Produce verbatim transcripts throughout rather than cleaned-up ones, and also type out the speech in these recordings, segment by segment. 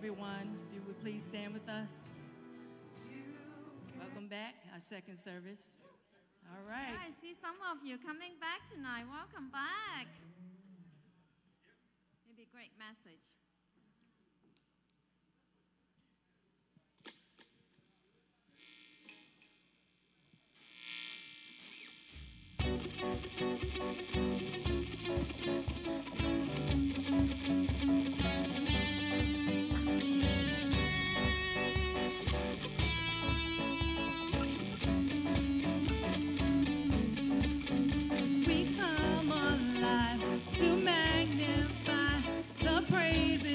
everyone. If you would please stand with us. Welcome back, our second service. All right. I see some of you coming back tonight. Welcome back. It'll be a great message. We come alive to magnify the praise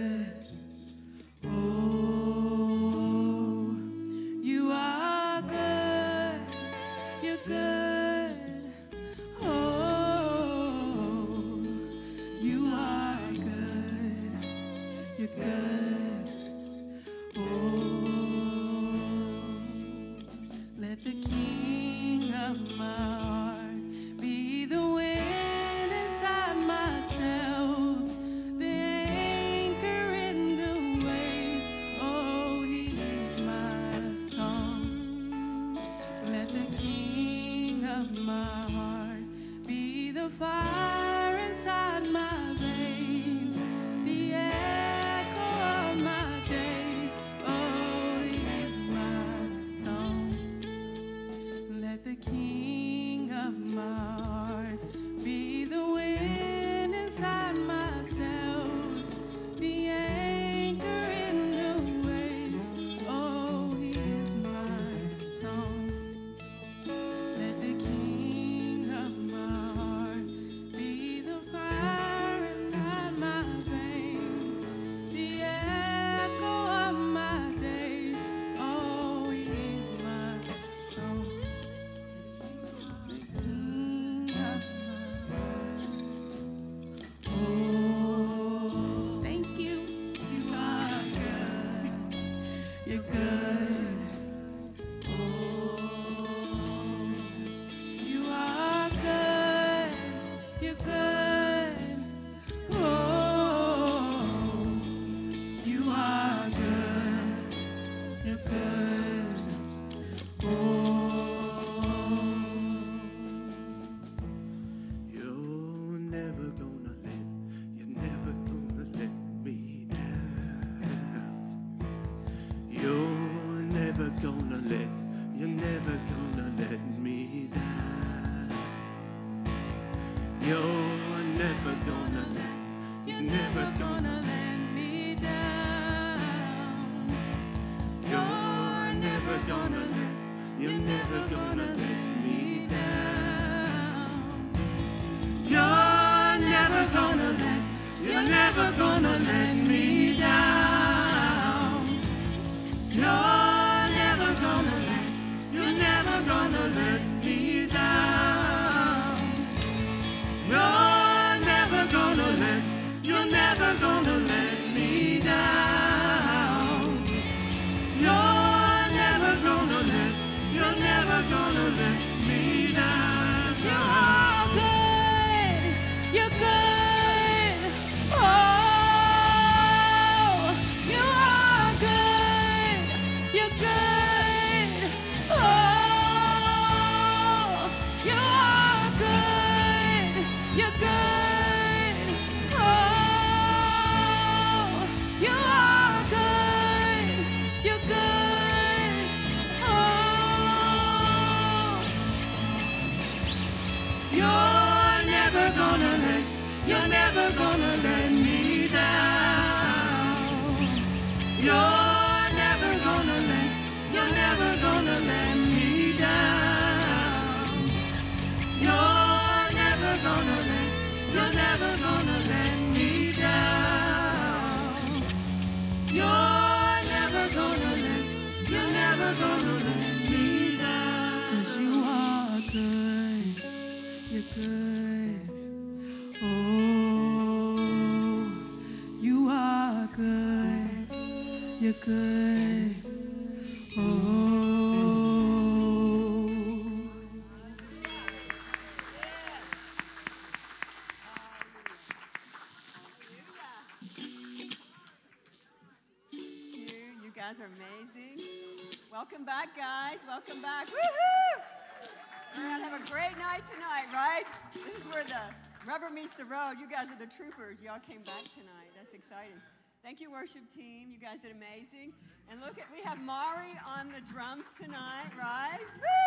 guys are amazing. Welcome back, guys. Welcome back. Woohoo! We're going to have a great night tonight, right? This is where the rubber meets the road. You guys are the troopers. Y'all came back tonight. That's exciting. Thank you, worship team. You guys did amazing. And look at, we have Mari on the drums tonight, right?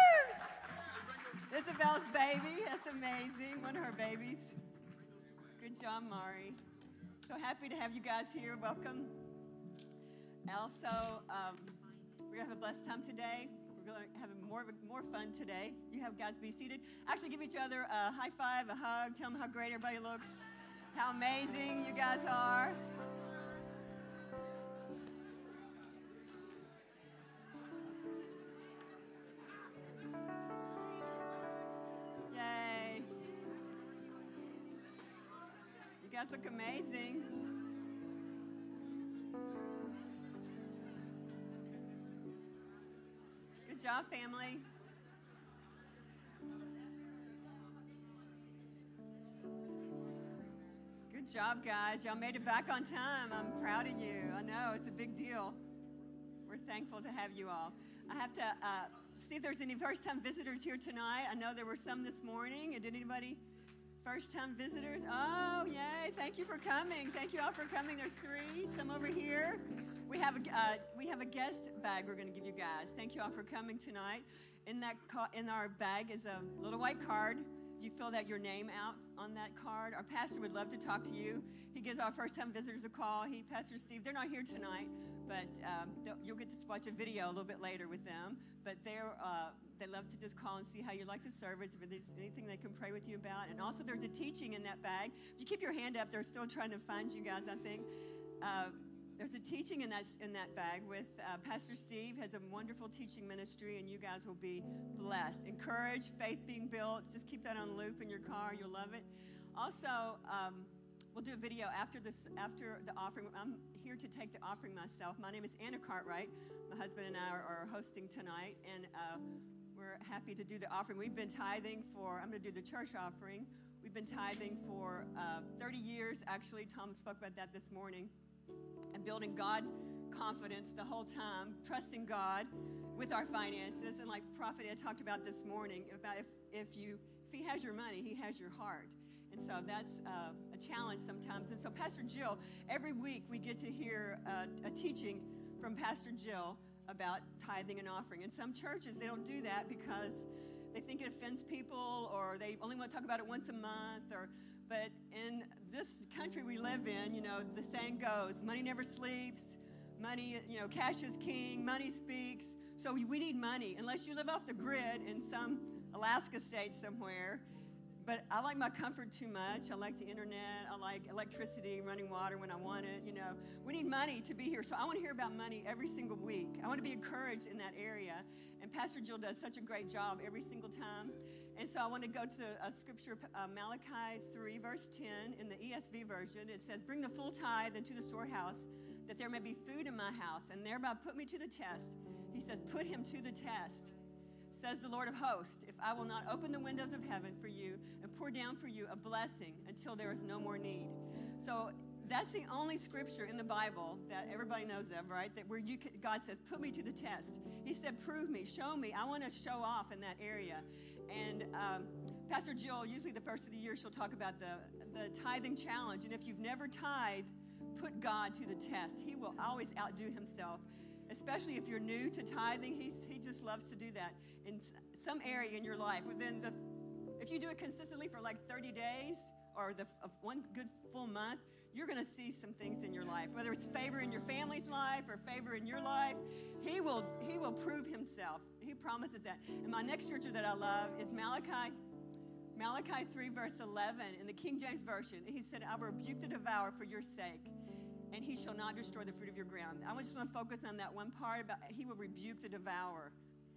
Woo! Isabel's baby. That's amazing. One of her babies. Good job, Mari. So happy to have you guys here. Welcome. Also, um, we're going to have a blessed time today. We're going to have more, more fun today. You have guys be seated. Actually, give each other a high five, a hug. Tell them how great everybody looks, how amazing you guys are. guys look amazing. Good job, family. Good job, guys. Y'all made it back on time. I'm proud of you. I know, it's a big deal. We're thankful to have you all. I have to uh, see if there's any first-time visitors here tonight. I know there were some this morning. Did anybody first-time visitors? Oh, yay. Thank you for coming. Thank you all for coming. There's three, some over here. We have a, uh, we have a guest bag we're going to give you guys. Thank you all for coming tonight. In, that ca- in our bag is a little white card. You fill that your name out on that card. Our pastor would love to talk to you. He gives our first-time visitors a call. He, Pastor Steve, they're not here tonight, but um, you'll get to watch a video a little bit later with them. But they're, uh, they love to just call and see how you like the service, if there's anything they can pray with you about. And also there's a teaching in that bag. If you keep your hand up, they're still trying to find you guys, I think. Uh, There's a teaching in that, in that bag with uh, Pastor Steve has a wonderful teaching ministry, and you guys will be blessed. Encouraged, faith being built. Just keep that on loop in your car. You'll love it. Also, um, we'll do a video after, this, after the offering. I'm here to take the offering myself. My name is Anna Cartwright. My husband and I are, are hosting tonight, and uh, we're happy to do the offering. We've been tithing for, I'm going to do the church offering. We've been tithing for uh, thirty years, actually. Tom spoke about that this morning. And building God confidence the whole time, trusting God with our finances. And like Prophet Ed talked about this morning, about if, if, you, if he has your money, he has your heart. And so that's uh, a challenge sometimes. And so Pastor Jill, every week we get to hear uh, a teaching from Pastor Jill about tithing and offering. In some churches, they don't do that because they think it offends people, or they only want to talk about it once a month, or but in this country we live in, you know, the saying goes, money never sleeps, money, you know, cash is king, money speaks. So we need money, unless you live off the grid in some Alaska state somewhere. But I like my comfort too much. I like the internet. I like electricity, running water when I want it, you know. We need money to be here. So I want to hear about money every single week. I want to be encouraged in that area. And Pastor Jill does such a great job every single time. And so I want to go to a scripture, uh, Malachi three, verse ten, in the E S V version. It says, bring the full tithe into the storehouse, that there may be food in my house, and thereby put me to the test. He says, put him to the test, says the Lord of hosts, if I will not open the windows of heaven for you and pour down for you a blessing until there is no more need. So that's the only scripture in the Bible that everybody knows of, right? That where you can, God says, put me to the test. He said, prove me, show me. I want to show off in that area. And um, Pastor Jill, usually the first of the year, she'll talk about the, the tithing challenge. And if you've never tithed, put God to the test. He will always outdo himself, especially if you're new to tithing. He, he just loves to do that in some area in your life. Within the, if you do it consistently for like thirty days or the of one good full month, you're going to see some things in your life, whether it's favor in your family's life or favor in your life. He will, he will prove himself. He promises that. And my next scripture that I love is Malachi, Malachi three, verse eleven in the King James Version. He said, I will rebuke the devourer for your sake, and he shall not destroy the fruit of your ground. I just want to focus on that one part about he will rebuke the devourer.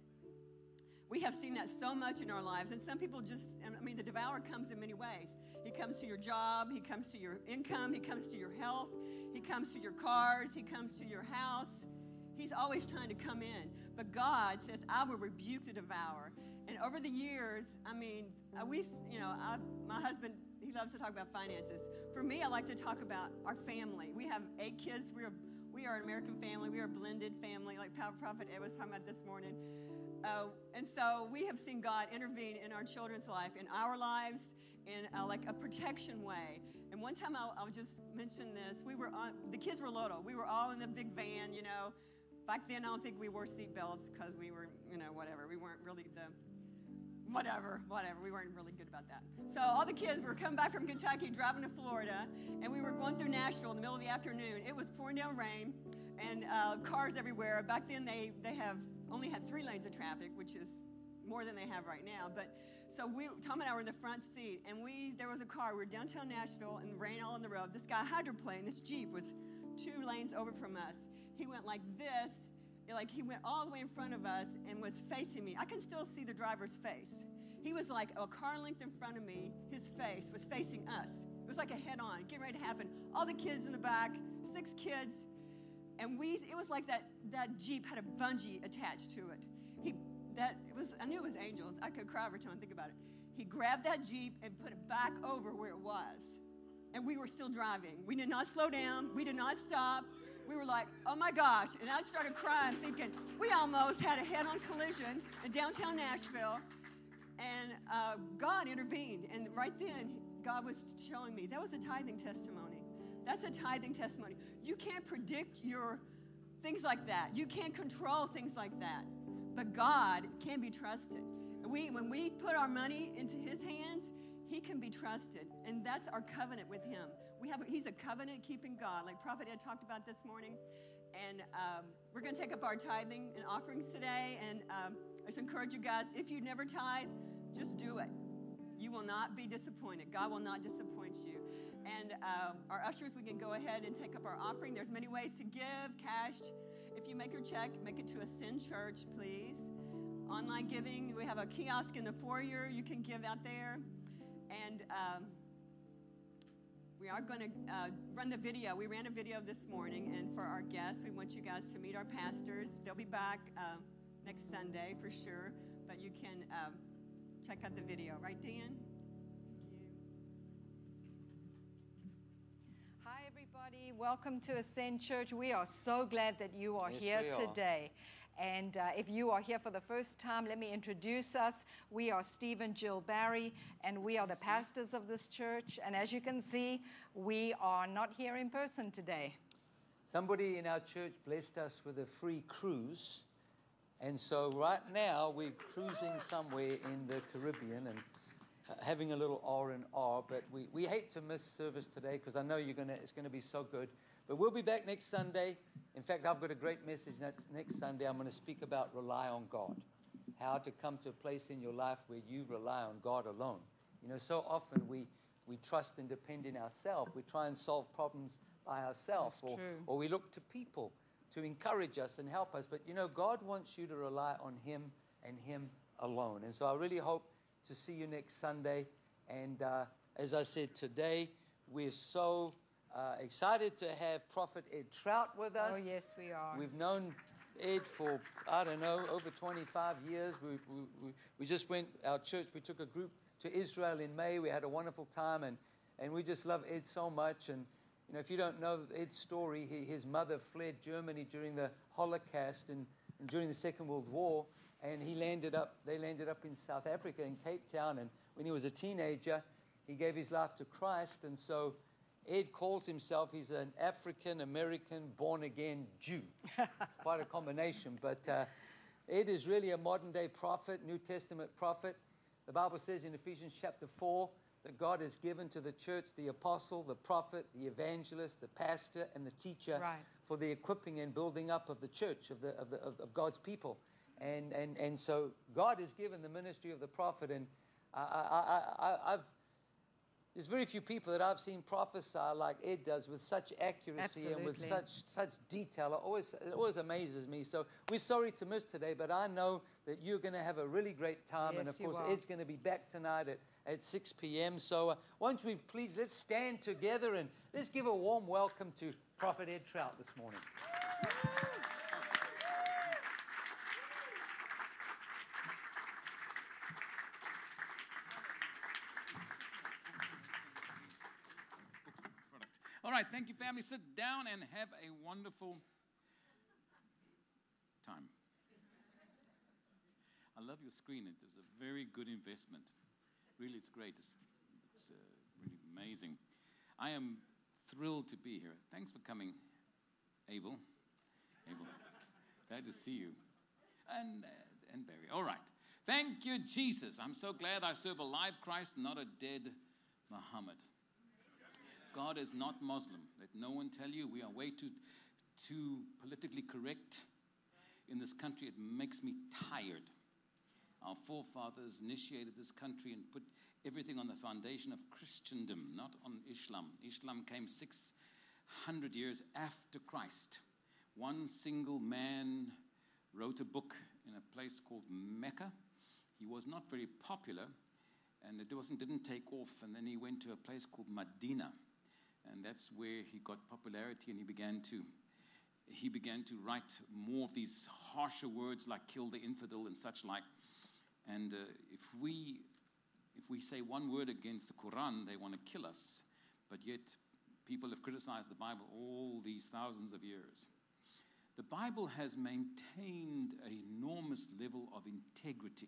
We have seen that so much in our lives. And some people just, I mean, the devourer comes in many ways. He comes to your job. He comes to your income. He comes to your health. He comes to your cars. He comes to your house. He's always trying to come in. But God says, I will rebuke the devourer. And over the years, I mean, we, you know, I, my husband, he loves to talk about finances. For me, I like to talk about our family. We have eight kids. We are, we are an American family. We are a blended family, like Prophet Ed was talking about this morning. Uh, and so we have seen God intervene in our children's life, in our lives, in uh, like a protection way. And one time I'll, I'll just mention this. We were on, the kids were little. We were all in the big van, you know. Back then, I don't think we wore seatbelts because we were, you know, whatever. We weren't really the, whatever, whatever. We weren't really good about that. So all the kids were coming back from Kentucky, driving to Florida, and we were going through Nashville in the middle of the afternoon. It was pouring down rain and uh, cars everywhere. Back then, they, they have only had three lanes of traffic, which is more than they have right now. But so we, Tom and I were in the front seat, and we there was a car. We were downtown Nashville, and rain all on the road. This guy hydroplaned. This Jeep was two lanes over from us. He went like this, like he went all the way in front of us and was facing me. I can still see the driver's face. He was like a car length in front of me. His face was facing us. It was like a head-on, getting ready to happen. All the kids in the back, six kids, and we. It was like that that Jeep had a bungee attached to it. He that it was. I knew it was angels. I could cry every time I think about it. He grabbed that Jeep and put it back over where it was, and we were still driving. We did not slow down. We did not stop. We were like, oh my gosh. And I started crying, thinking, we almost had a head-on collision in downtown Nashville. And uh, God intervened. And right then, God was showing me, that was a tithing testimony. That's a tithing testimony. You can't predict your things like that. You can't control things like that. But God can be trusted. And we, when we put our money into his hands, he can be trusted. And that's our covenant with him. We have, he's a covenant-keeping God, like Prophet Ed talked about this morning. And um, we're going to take up our tithing and offerings today. And um, I just encourage you guys, if you never tithe, just do it. You will not be disappointed. God will not disappoint you. And um, our ushers, we can go ahead and take up our offering. There's many ways to give, cash. If you make your check, make it to Ascend Church, please. Online giving, we have a kiosk in the foyer. You can give out there. And um, we are going to uh, run the video. We ran a video this morning, and for our guests, we want you guys to meet our pastors. They'll be back uh, next Sunday for sure, but you can um, check out the video. Right, Dan? Thank you. Hi, everybody. Welcome to Ascend Church. We are so glad that you are Yes, here we are. today. And uh, if you are here for the first time, let me introduce us. We are Steve and Jill Barry, and we are the pastors of this church. And as you can see, we are not here in person today. Somebody in our church blessed us with a free cruise. And so right now we're cruising somewhere in the Caribbean and uh, having a little R and R. But we, we hate to miss service today because I know you're gonna, it's going to be so good. But we'll be back next Sunday. In fact, I've got a great message next, next Sunday. I'm going to speak about rely on God, how to come to a place in your life where you rely on God alone. You know, so often we, we trust and depend in ourselves. We try and solve problems by ourselves, or, or we look to people to encourage us and help us. But, you know, God wants you to rely on him and him alone. And so I really hope to see you next Sunday. And uh, as I said today, we're so Uh, excited to have Prophet Ed Trout with us. Oh, yes, we are. We've known Ed for, I don't know, over twenty-five years. We, we, we, we just went, our church, we took a group to Israel in May. We had a wonderful time, and, and we just love Ed so much. And, you know, if you don't know Ed's story, he, his mother fled Germany during the Holocaust and, and during the Second World War, and he landed up, they landed up in South Africa, in Cape Town. And when he was a teenager, he gave his life to Christ, and so Ed calls himself, he's an African-American born-again Jew. Quite a combination. But uh, Ed is really a modern-day prophet, New Testament prophet. The Bible says in Ephesians chapter four that God has given to the church the apostle, the prophet, the evangelist, the pastor, and the teacher Right. for the equipping and building up of the church, of, the, of, the, of, of God's people. And, and, and so God has given the ministry of the prophet. And I, I, I, I, I've There's very few people that I've seen prophesy like Ed does with such accuracy and with Absolutely. such such detail. It always, it always amazes me. So we're sorry to miss today, but I know that you're going to have a really great time. Yes, and of you course, are. Ed's going to be back tonight at, at six p.m. So uh, won't we please, let's stand together and let's give a warm welcome to Prophet Ed Trout this morning. All right, thank you, family. Sit down and have a wonderful time. I love your screen. It was a very good investment. Really, it's great. It's, it's uh, really amazing. I am thrilled to be here. Thanks for coming, Abel. Abel, glad to see you. And, uh, and Barry. All right. Thank you, Jesus. I'm so glad I serve a live Christ, not a dead Muhammad. God is not Muslim. Let no one tell you we are way too, too politically correct in this country. It makes me tired. Our forefathers initiated this country and put everything on the foundation of Christendom, not on Islam. Islam came six hundred years after Christ. One single man wrote a book in a place called Mecca. He was not very popular, and it wasn't, didn't take off. And then he went to a place called Medina, and that's where he got popularity, and he began to he began to write more of these harsher words like kill the infidel and such like. And uh, if we if we say one word against the Quran, they want to kill us. But yet people have criticized the Bible all these thousands of years. The Bible has maintained an enormous level of integrity.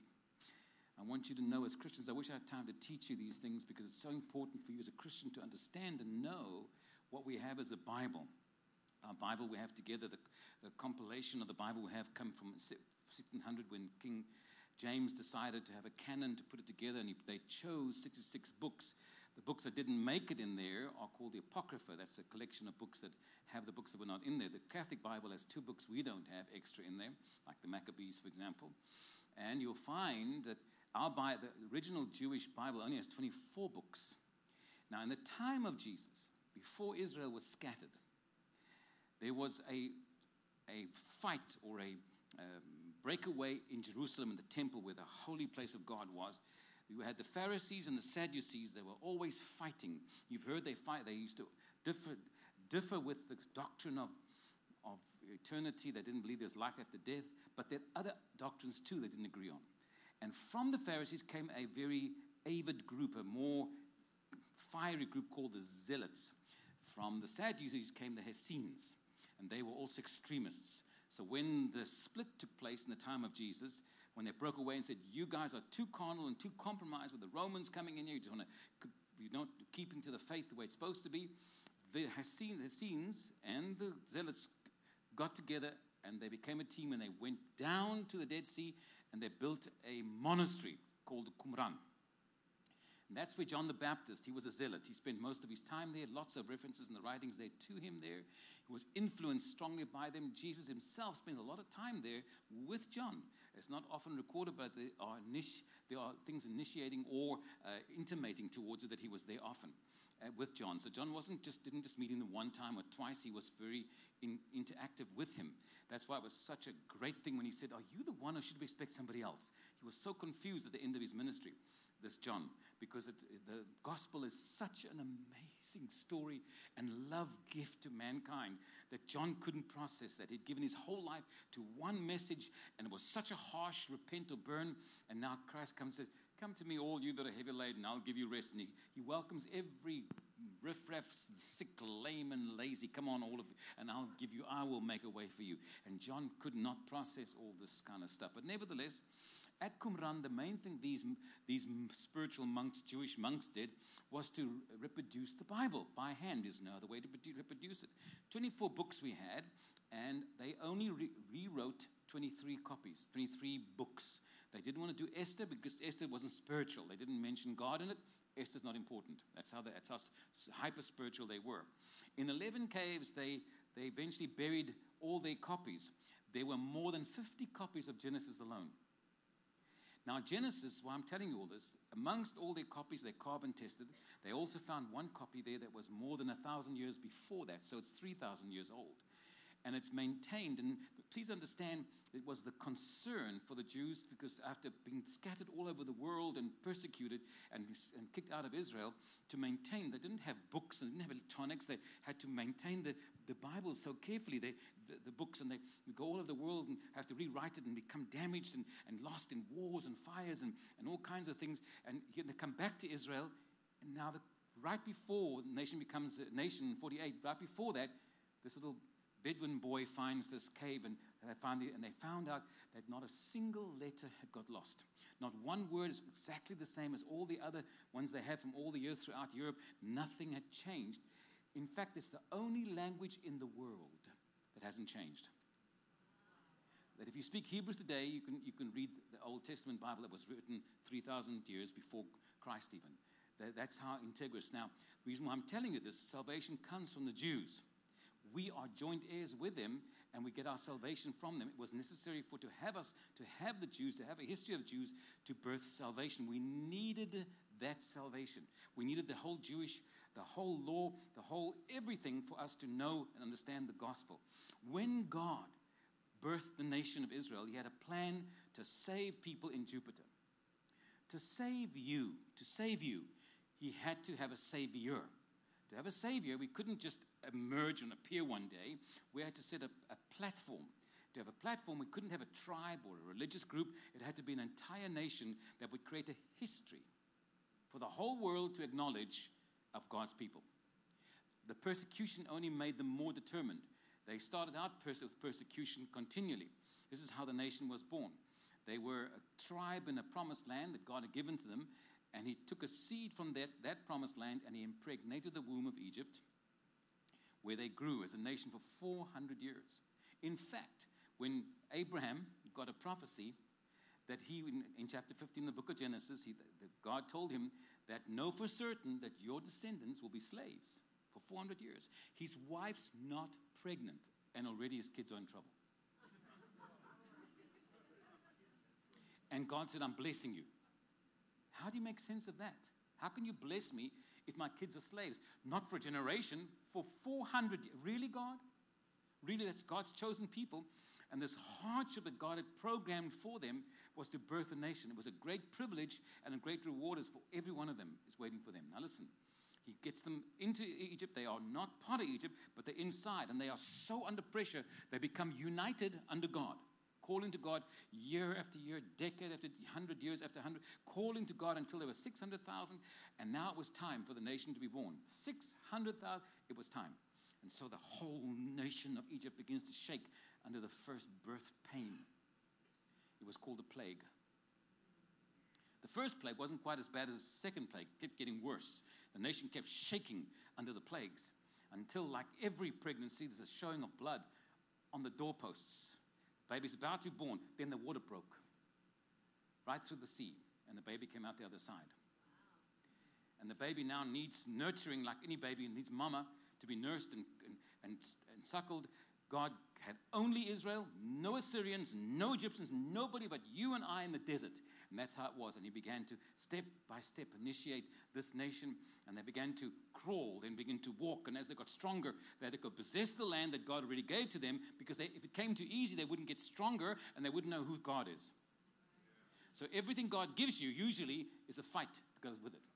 I want you to know, as Christians, I wish I had time to teach you these things, because it's so important for you as a Christian to understand and know what we have as a Bible. Our Bible we have together, the, the compilation of the Bible we have come from sixteen hundred, when King James decided to have a canon to put it together, and he, they chose sixty-six books. The books that didn't make it in there are called the Apocrypha. That's a collection of books that have the books that were not in there. The Catholic Bible has two books we don't have extra in there, like the Maccabees, for example. And you'll find that our Bible, the original Jewish Bible, only has twenty-four books. Now, in the time of Jesus, before Israel was scattered, there was a, a fight or a um, breakaway in Jerusalem, in the temple where the holy place of God was. You had the Pharisees and the Sadducees. They were always fighting. You've heard they fight. They used to differ, differ with the doctrine of, of eternity. They didn't believe there's life after death. But there are other doctrines too they didn't agree on. And from the Pharisees came a very avid group, a more fiery group called the Zealots. From the Sadducees came the Essenes, and they were also extremists. So when the split took place in the time of Jesus, when they broke away and said, you guys are too carnal and too compromised with the Romans coming in here, you want to, you're not keeping to the faith the way it's supposed to be, the Essenes and the Zealots got together, and they became a team, and they went down to the Dead Sea, and they built a monastery called Qumran. And that's where John the Baptist, he was a zealot. He spent most of his time there. Lots of references in the writings there to him there. He was influenced strongly by them. Jesus himself spent a lot of time there with John. It's not often recorded, but there are, initi- there are things initiating or uh, intimating towards it that he was there often uh, with John. So John wasn't just didn't just meet him one time or twice. He was very in, interactive with him. That's why it was such a great thing when he said, are you the one, or should we expect somebody else? He was so confused at the end of his ministry, this John, because it, the gospel is such an amazing story and love gift to mankind that John couldn't process that. He'd given his whole life to one message, and it was such a harsh repent or burn, and now Christ comes and says, come to me, all you that are heavy laden, I'll give you rest. And he, he welcomes every riffraff, sick, lame, and lazy. Come on, all of you, and I'll give you, I will make a way for you. And John could not process all this kind of stuff. But nevertheless, at Qumran, the main thing these, these spiritual monks, Jewish monks, did was to reproduce the Bible by hand. There's no other way to reproduce it. twenty-four books we had, and they only re- rewrote twenty-three copies, twenty-three books. They didn't want to do Esther because Esther wasn't spiritual. They didn't mention God in it. Esther's not important. That's how they, that's how hyper-spiritual they were. In eleven caves, they, they eventually buried all their copies. There were more than fifty copies of Genesis alone. Now, Genesis, why I'm telling you all this, amongst all their copies, they carbon tested. They also found one copy there that was more than a thousand years before that, so it's three thousand years old. And it's maintained, and please understand, it was the concern for the Jews, because after being scattered all over the world and persecuted and, and kicked out of Israel, to maintain, they didn't have books, they didn't have electronics, they had to maintain the, the Bible so carefully, they, the, the books, and they go all over the world and have to rewrite it and become damaged and, and lost in wars and fires and, and all kinds of things. And here they come back to Israel, and now the, right before the nation becomes a nation in forty-eight, right before that, this little Bedouin boy finds this cave, and, and, they found the, and they found out that not a single letter had got lost. Not one word is exactly the same as all the other ones they have from all the years throughout Europe. Nothing had changed. In fact, it's the only language in the world that hasn't changed. That if you speak Hebrew today, you can, you can read the Old Testament Bible that was written three thousand years before Christ even. That, that's how integrous. Now, the reason why I'm telling you this, salvation comes from the Jews. We are joint heirs with them, and we get our salvation from them. It was necessary for to have us, to have the Jews, to have a history of Jews, to birth salvation. We needed that salvation. We needed the whole Jewish, the whole law, the whole everything for us to know and understand the gospel. When God birthed the nation of Israel, he had a plan to save people in Jupiter, to save you, to save you, he had to have a savior. To have a savior, we couldn't just emerge and appear one day. We had to set up a platform. To have a platform, we couldn't have a tribe or a religious group. It had to be an entire nation that would create a history for the whole world to acknowledge of God's people. The persecution only made them more determined. They started out pers- with persecution continually. This is how the nation was born. They were a tribe in a promised land that God had given to them, and he took a seed from that, that promised land and he impregnated the womb of Egypt, where they grew as a nation for four hundred years. In fact, when Abraham got a prophecy that he, in, in chapter fifteen, the book of Genesis, he, that God told him that know for certain that your descendants will be slaves for four hundred years. His wife's not pregnant, and already his kids are in trouble. And God said, I'm blessing you. How do you make sense of that? How can you bless me if my kids are slaves? Not for a generation, for four hundred years. Really, God? Really, that's God's chosen people. And this hardship that God had programmed for them was to birth a nation. It was a great privilege and a great reward is for every one of them is waiting for them. Now listen, he gets them into Egypt. They are not part of Egypt, but they're inside. And they are so under pressure, they become united under God. Calling to God year after year, decade after one hundred years after one hundred, calling to God until there were six hundred thousand, and now it was time for the nation to be born. six hundred thousand, it was time. And so the whole nation of Egypt begins to shake under the first birth pain. It was called a plague. The first plague wasn't quite as bad as the second plague. It kept getting worse. The nation kept shaking under the plagues until, like every pregnancy, there's a showing of blood on the doorposts. Baby's about to be born. Then the water broke right through the sea, and the baby came out the other side. And the baby now needs nurturing like any baby. It needs mama to be nursed and, and, and, and suckled. God had only Israel, no Assyrians, no Egyptians, nobody but you and I in the desert. And that's how it was. And he began to step by step initiate this nation. And they began to crawl, then begin to walk. And as they got stronger, they had to go possess the land that God already gave to them. Because they, if it came too easy, they wouldn't get stronger and they wouldn't know who God is. So everything God gives you usually is a fight that goes with it.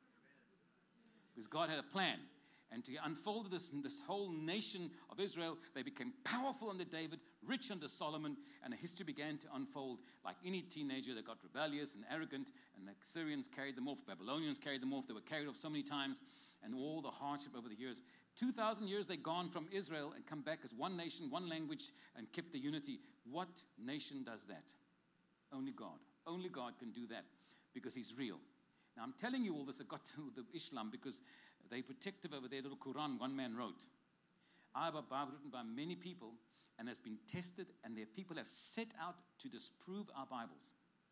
Because God had a plan. And to unfold this, this whole nation of Israel, they became powerful under David, rich under Solomon, and a history began to unfold. Like any teenager, they got rebellious and arrogant, and the Assyrians carried them off, Babylonians carried them off, they were carried off so many times, and all the hardship over the years. two thousand years they've gone from Israel and come back as one nation, one language, and kept the unity. What nation does that? Only God. Only God can do that, because he's real. Now, I'm telling you all this, I got to the Islam, because they're protective over their little Quran one man wrote. I have a Bible written by many people and has been tested, and their people have set out to disprove our Bibles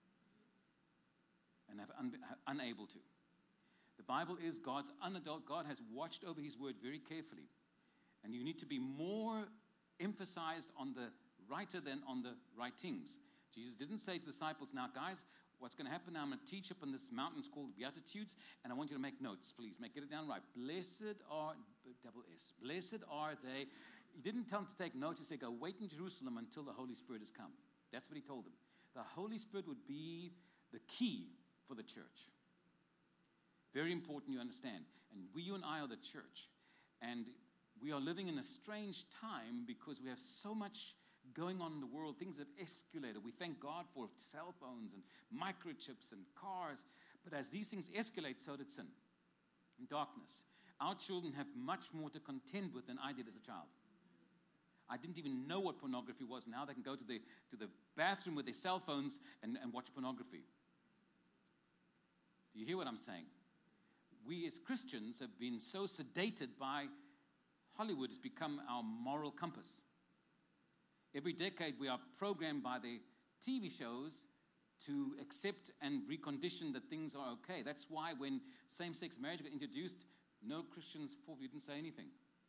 and have un- unable to. The Bible is God's unadult. God has watched over his word very carefully. And you need to be more emphasized on the writer than on the writings. Jesus didn't say to the disciples, now guys, what's going to happen now, I'm going to teach up on this mountain. It's called Beatitudes, and I want you to make notes, please. Make Get it down right. Blessed are, double S, blessed are they. He didn't tell them to take notes. He said, go wait in Jerusalem until the Holy Spirit has come. That's what he told them. The Holy Spirit would be the key for the church. Very important you understand. And we, you and I are the church. And we are living in a strange time because we have so much going on in the world. Things have escalated. We thank God for cell phones and microchips and cars. But as these things escalate, so did sin and darkness. Our children have much more to contend with than I did as a child. I didn't even know what pornography was. Now they can go to the, to the bathroom with their cell phones and, and watch pornography. Do you hear what I'm saying? We as Christians have been so sedated by Hollywood has become our moral compass. Every decade we are programmed by the T V shows to accept and recondition that things are okay. That's why when same-sex marriage got introduced, no Christians fought. We didn't say anything.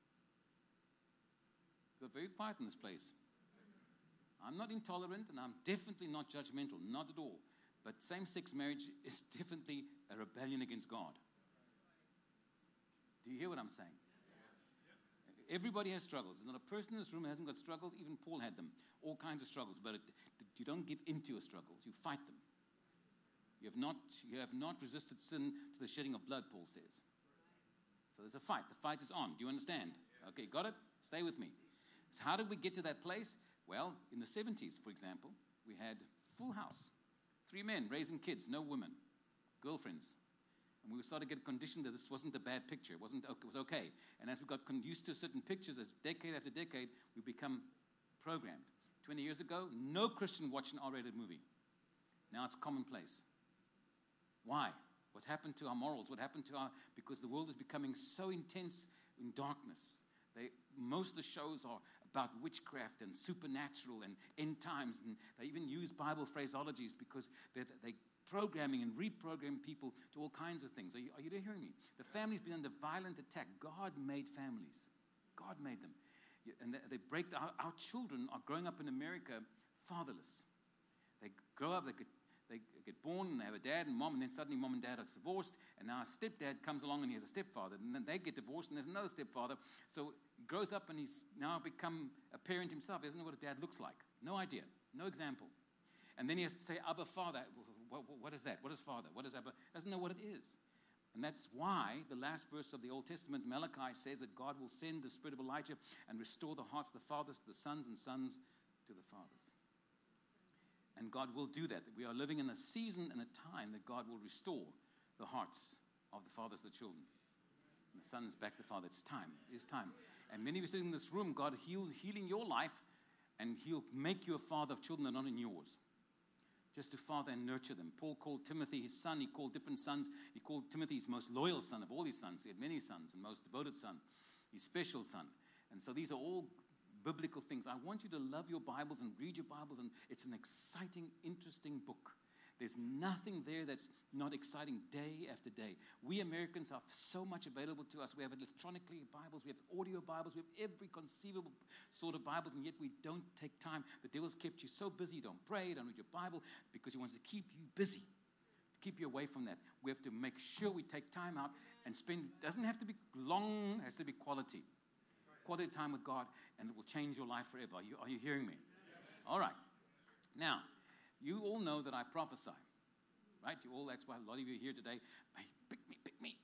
We got very quiet in this place. I'm not intolerant and I'm definitely not judgmental, not at all. But same-sex marriage is definitely a rebellion against God. Do you hear what I'm saying? Everybody has struggles. There's not a person in this room who hasn't got struggles. Even Paul had them. All kinds of struggles. But it, you don't give in to your struggles. You fight them. You have not, you have not resisted sin to the shedding of blood, Paul says. So there's a fight. The fight is on. Do you understand? Okay, got it? Stay with me. So how did we get to that place? Well, in the seventies, for example, we had full house. Three men raising kids, no women, girlfriends. And we started to get conditioned that this wasn't a bad picture. It wasn't, it was okay. And as we got used to certain pictures, as decade after decade, we become programmed. twenty years ago, no Christian watched an R-rated movie. Now it's commonplace. Why? What's happened to our morals? What happened to our... Because the world is becoming so intense in darkness. They, most of the shows are about witchcraft and supernatural and end times. And they even use Bible phraseologies because they're, they're programming and reprogramming people to all kinds of things. Are you, are you hearing me? The family's been under violent attack. God made families. God made them. And they, they break... Our, our children are growing up in America fatherless. They grow up, they get They get born and they have a dad and mom, and then suddenly mom and dad are divorced, and now a stepdad comes along and he has a stepfather, and then they get divorced and there's another stepfather. So he grows up and he's now become a parent himself. He doesn't know what a dad looks like. No idea. No example. And then he has to say, Abba, Father. What, what, what is that? What is Father? What is Abba? Doesn't know what it is. And that's why the last verse of the Old Testament, Malachi, says that God will send the Spirit of Elijah and restore the hearts of the fathers to the sons and sons to the fathers. And God will do that. We are living in a season and a time that God will restore the hearts of the fathers to the children. And the sons back to the father. It's time. It's time. And many of you sitting in this room, God heals, healing your life, and he'll make you a father of children that are not in yours. Just to father and nurture them. Paul called Timothy his son. He called different sons. He called Timothy his most loyal son of all his sons. He had many sons, and most devoted son. His special son. And so these are all biblical things. I want you to love your Bibles and read your Bibles, and it's an exciting, interesting book. There's nothing there that's not exciting day after day. We Americans have so much available to us. We have electronically Bibles, we have audio Bibles, we have every conceivable sort of Bibles, and yet we don't take time. The devil's kept you so busy, you don't pray, you don't read your Bible, because he wants to keep you busy, to keep you away from that. We have to make sure we take time out and spend. It doesn't have to be long, it has to be quality. Quality time with God, and it will change your life forever. Are you, are you hearing me? All right. Now, you all know that I prophesy, right? You all, that's why a lot of you are here today. Pick me, pick me.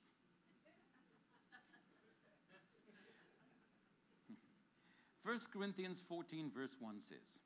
First Corinthians fourteen, verse one says,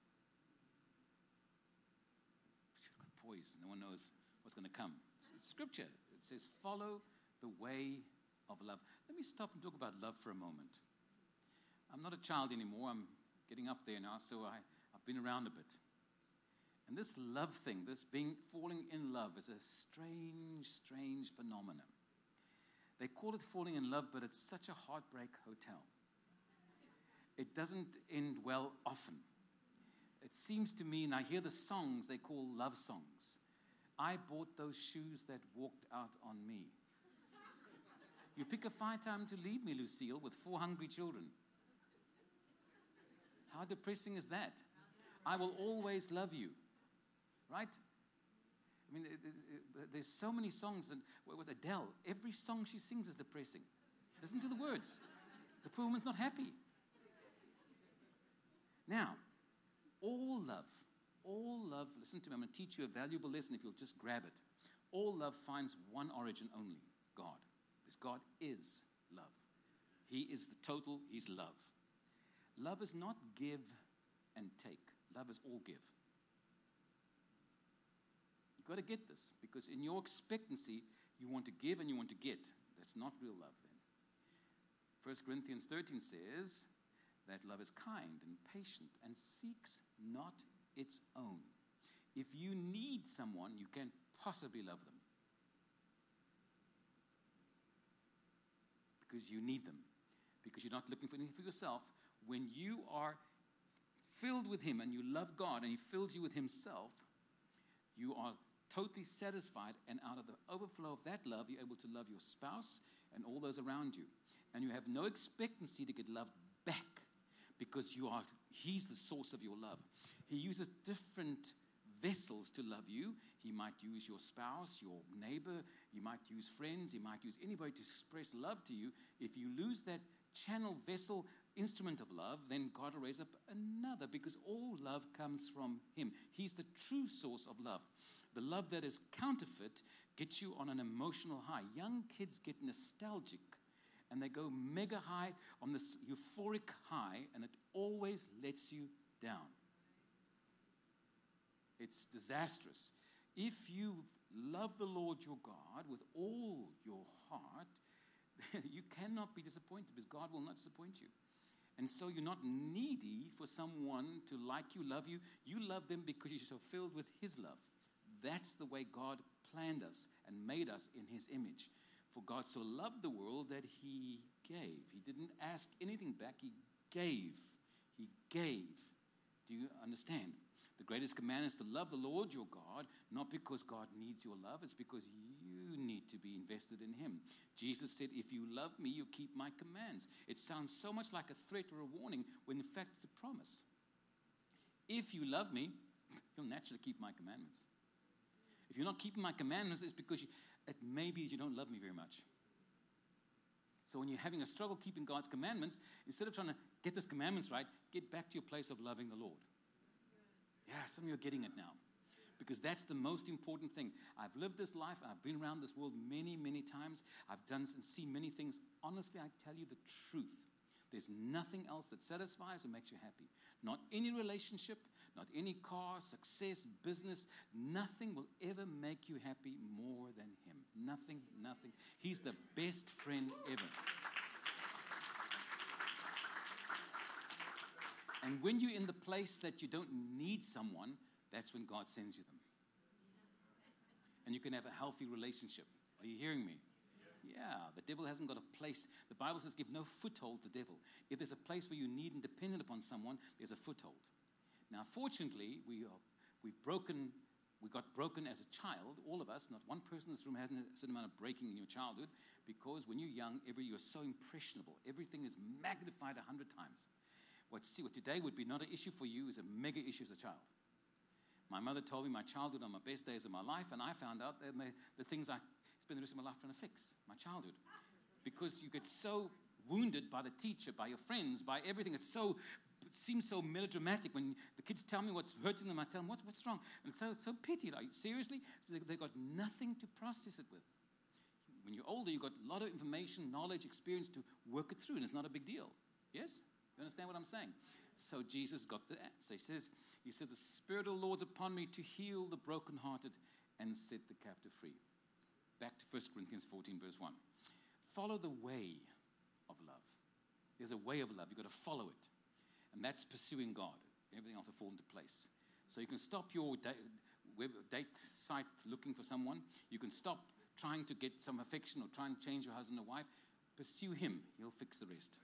poise, no one knows what's going to come. It's scripture. It says, follow the way of love. Let me stop and talk about love for a moment. I'm not a child anymore. I'm getting up there now, so I, I've been around a bit. And this love thing, this being falling in love, is a strange, strange phenomenon. They call it falling in love, but it's such a heartbreak hotel. It doesn't end well often. It seems to me, and I hear the songs they call love songs. I bought those shoes that walked out on me. You pick a fine time to leave me, Lucille, with four hungry children. How depressing is that? I will always love you. Right? I mean, it, it, it, there's so many songs. And with Adele, every song she sings is depressing. Listen to the words. The poor woman's not happy. Now, all love, all love, listen to me, I'm going to teach you a valuable lesson if you'll just grab it. All love finds one origin only, God. Because God is love. He is the total, he's love. Love is not give and take. Love is all give. You've got to get this, because in your expectancy, you want to give and you want to get. That's not real love then. First Corinthians thirteen says that love is kind and patient and seeks not its own. If you need someone, you can't possibly love them. Because you need them. Because you're not looking for anything for yourself. When you are filled with him and you love God and he fills you with himself, you are totally satisfied, and out of the overflow of that love, you're able to love your spouse and all those around you. And you have no expectancy to get loved back, because you are, he's the source of your love. He uses different vessels to love you. He might use your spouse, your neighbor. He might use friends. He might use anybody to express love to you. If you lose that channel, vessel, instrument of love, then God will raise up another, because all love comes from him. He's the true source of love. The love that is counterfeit gets you on an emotional high. Young kids get nostalgic, and they go mega high on this euphoric high, and it always lets you down. It's disastrous. If you love the Lord your God with all your heart, you cannot be disappointed, because God will not disappoint you. And so you're not needy for someone to like you, love you. You love them because you're so filled with His love. That's the way God planned us and made us in His image. For God so loved the world that He gave. He didn't ask anything back. He gave. He gave. Do you understand? The greatest command is to love the Lord your God, not because God needs your love. It's because you need to be invested in Him. Jesus said, if you love me, you keep my commands. It sounds so much like a threat or a warning when in fact it's a promise. If you love me, you'll naturally keep my commandments. If you're not keeping my commandments, it's because you, it may be that you don't love me very much. So when you're having a struggle keeping God's commandments, instead of trying to get those commandments right, get back to your place of loving the Lord. Yeah, some of you are getting it now. Because that's the most important thing. I've lived this life, and I've been around this world many, many times. I've done and seen many things. Honestly, I tell you the truth. There's nothing else that satisfies or makes you happy. Not any relationship, not any car, success, business. Nothing will ever make you happy more than Him. Nothing, nothing. He's the best friend ever. And when you're in the place that you don't need someone, that's when God sends you them. And you can have a healthy relationship. Are you hearing me? Yeah, the devil hasn't got a place. The Bible says give no foothold to the devil. If there's a place where you need and dependent upon someone, there's a foothold. Now, fortunately, we are, we've broken, we got broken as a child, all of us. Not one person in this room has a certain amount of breaking in your childhood, because when you're young, every, you're so impressionable. Everything is magnified a hundred times. What, see, what today would be not an issue for you is a mega issue as a child. My mother told me my childhood are my best days of my life, and I found out that my, the things I spend the rest of my life trying to fix, my childhood. Because you get so wounded by the teacher, by your friends, by everything. It's so, it seems so melodramatic. When the kids tell me what's hurting them, I tell them, what's, what's wrong? And it's so, so pity. Like, seriously? They, they've got nothing to process it with. When you're older, you've got a lot of information, knowledge, experience to work it through, and it's not a big deal. Yes? You understand what I'm saying? So Jesus got the answer. He says, he says, the Spirit of the Lord's upon me to heal the brokenhearted and set the captive free. Back to First Corinthians fourteen, verse one. Follow the way of love. There's a way of love. You've got to follow it. And that's pursuing God. Everything else will fall into place. So you can stop your date, web, date site looking for someone. You can stop trying to get some affection or try and change your husband or wife. Pursue Him. He'll fix the rest.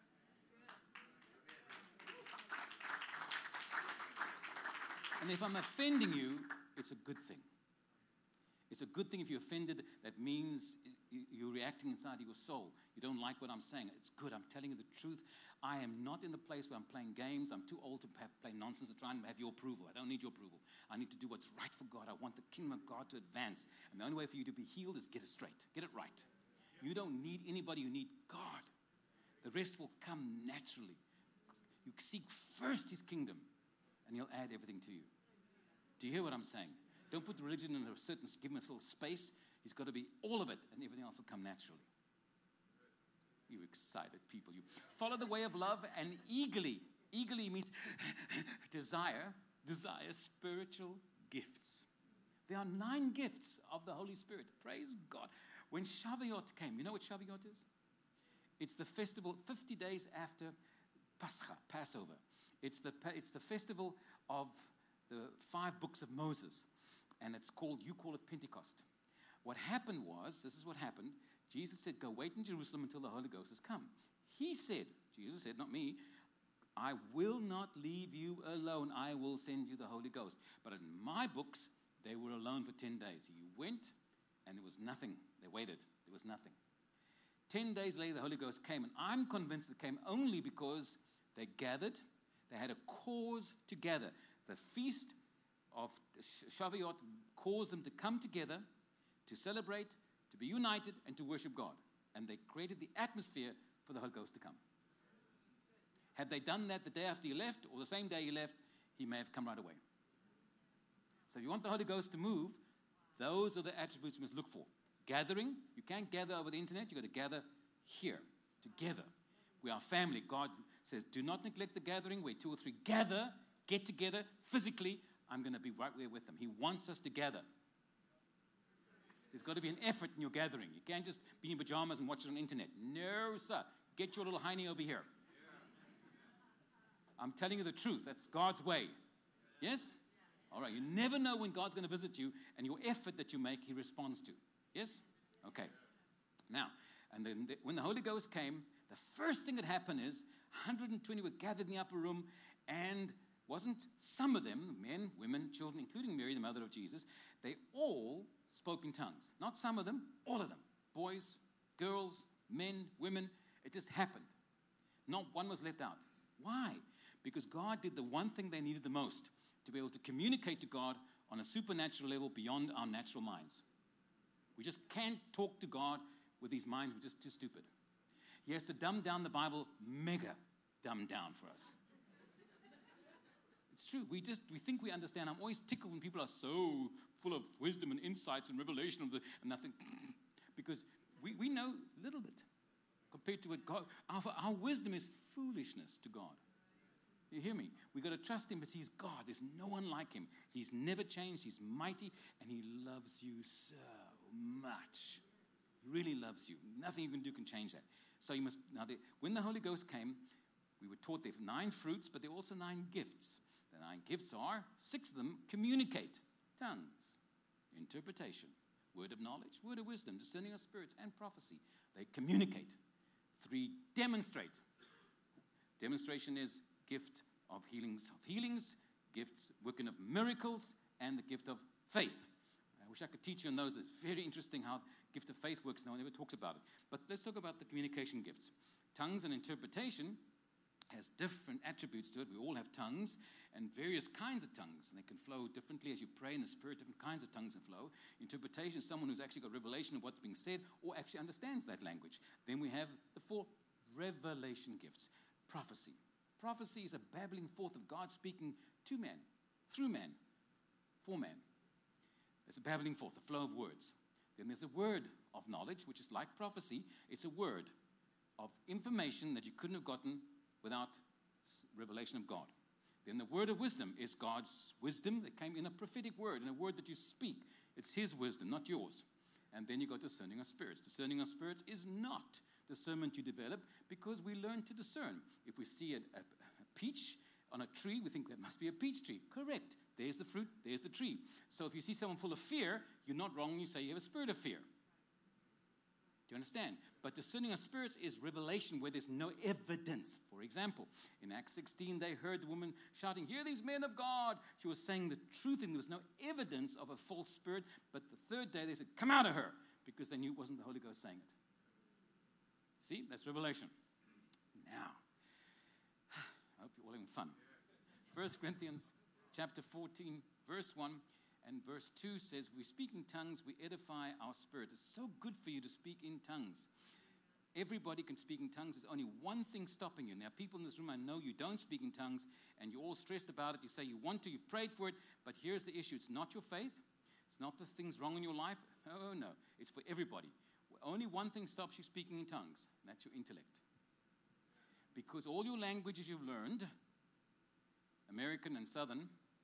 And if I'm offending you, it's a good thing. It's a good thing if you're offended. That means you're reacting inside of your soul. You don't like what I'm saying. It's good. I'm telling you the truth. I am not in the place where I'm playing games. I'm too old to have, play nonsense to try and have your approval. I don't need your approval. I need to do what's right for God. I want the kingdom of God to advance. And the only way for you to be healed is get it straight. Get it right. You don't need anybody. You need God. The rest will come naturally. You seek first His kingdom, and He'll add everything to you. Do you hear what I'm saying? Don't put religion in a certain, give him a little space. He's got to be all of it, and everything else will come naturally. You excited people. You follow the way of love and eagerly. Eagerly means desire, desire spiritual gifts. There are nine gifts of the Holy Spirit. Praise God. When Shavuot came, you know what Shavuot is? It's the festival fifty days after Pascha, Passover. It's the, it's the festival of the five books of Moses. And it's called, you call it Pentecost. What happened was, this is what happened. Jesus said, go wait in Jerusalem until the Holy Ghost has come. He said, Jesus said, not me, I will not leave you alone. I will send you the Holy Ghost. But in my books, they were alone for ten days. He went, and there was nothing. They waited. There was nothing. Ten days later, the Holy Ghost came, and I'm convinced it came only because they gathered. They had a cause together. The feast of Shavuot caused them to come together, to celebrate, to be united, and to worship God. And they created the atmosphere for the Holy Ghost to come. Had they done that the day after he left, or the same day he left, he may have come right away. So if you want the Holy Ghost to move, those are the attributes you must look for. Gathering, you can't gather over the internet, you've got to gather here, together. We are family. God says, do not neglect the gathering where two or three gather, get together physically. I'm going to be right there with them. He wants us to gather. There's got to be an effort in your gathering. You can't just be in pajamas and watch it on the internet. No, sir. Get your little hiney over here. I'm telling you the truth. That's God's way. Yes? All right. You never know when God's going to visit you, and your effort that you make, he responds to. Yes? Okay. Now, and then the, when the Holy Ghost came, the first thing that happened is one hundred twenty were gathered in the upper room, and wasn't some of them, men, women, children, including Mary, the mother of Jesus, they all spoke in tongues. Not some of them, all of them. Boys, girls, men, women. It just happened. Not one was left out. Why? Because God did the one thing they needed the most, to be able to communicate to God on a supernatural level beyond our natural minds. We just can't talk to God with these minds. We're just too stupid. He has to dumb down the Bible, mega dumb down for us. It's true. We just, we think we understand. I'm always tickled when people are so full of wisdom and insights and revelation of the, and nothing, because we, we know a little bit compared to what God, our, our wisdom is foolishness to God. You hear me? We've got to trust him because he's God. There's no one like him. He's never changed. He's mighty, and he loves you so much. He really loves you. Nothing you can do can change that. So you must, now the, when the Holy Ghost came, we were taught there are nine fruits, but there are also nine gifts. The nine gifts are, six of them communicate. Tongues, interpretation, word of knowledge, word of wisdom, discerning of spirits, and prophecy. They communicate. Three, demonstrate. Demonstration is gift of healings, of healings, gifts, working of miracles, and the gift of faith. I wish I could teach you on those. It's very interesting how gift of faith works. No one ever talks about it. But let's talk about the communication gifts. Tongues and interpretation has different attributes to it. We all have tongues and various kinds of tongues, and they can flow differently as you pray in the Spirit. Different kinds of tongues can flow. Interpretation is someone who's actually got revelation of what's being said or actually understands that language. Then we have the four revelation gifts. Prophecy. Prophecy is a babbling forth of God speaking to man, through man, for man. It's a babbling forth, a flow of words. Then there's a word of knowledge, which is like prophecy. It's a word of information that you couldn't have gotten without revelation of God. Then the word of wisdom is God's wisdom that came in a prophetic word, in a word that you speak. It's his wisdom, not yours. And then you got discerning of spirits. Discerning of spirits is not discernment you develop because we learn to discern. If we see a, a, a peach on a tree, we think that must be a peach tree. Correct. There's the fruit, there's the tree. So if you see someone full of fear, you're not wrong when you say you have a spirit of fear. Do you understand? But discerning of spirits is revelation where there's no evidence. For example, in Acts sixteen, they heard the woman shouting, "Hear these men of God." She was saying the truth, and there was no evidence of a false spirit. But the third day, they said, "Come out of her," because they knew it wasn't the Holy Ghost saying it. See, that's revelation. Now, I hope you're all having fun. First Corinthians chapter fourteen, verse one. And verse two says, we speak in tongues, we edify our spirit. It's so good for you to speak in tongues. Everybody can speak in tongues. There's only one thing stopping you. Now, people in this room, I know you don't speak in tongues, and you're all stressed about it. You say you want to, you've prayed for it, but here's the issue. It's not your faith. It's not the things wrong in your life. Oh, no. It's for everybody. Only one thing stops you speaking in tongues, and that's your intellect. Because all your languages you've learned, American and Southern,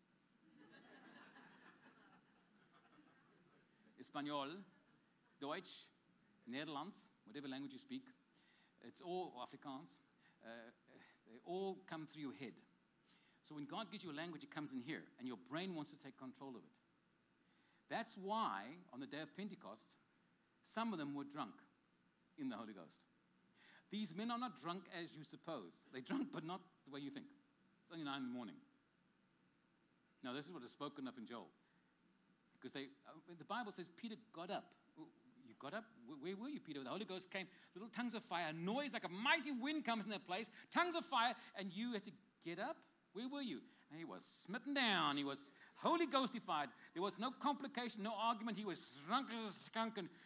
Espanol, Deutsch, Netherlands, whatever language you speak, it's all Afrikaans. Uh, they all come through your head. So when God gives you a language, it comes in here, and your brain wants to take control of it. That's why, on the day of Pentecost, some of them were drunk in the Holy Ghost. These men are not drunk as you suppose. They're drunk, but not the way you think. It's only nine in the morning. No, this is what is spoken of in Joel. Because they, the Bible says Peter got up. You got up? Where were you, Peter? The Holy Ghost came. Little tongues of fire. A noise like a mighty wind comes in that place. Tongues of fire. And you had to get up? Where were you? And he was smitten down. He was Holy Ghostified. There was no complication, no argument. He was drunk as a skunk. And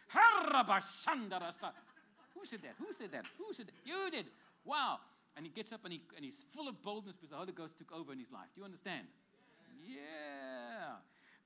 who said that? Who said that? Who said that? You did. Wow. And he gets up and, he, and he's full of boldness because the Holy Ghost took over in his life. Do you understand? Yeah.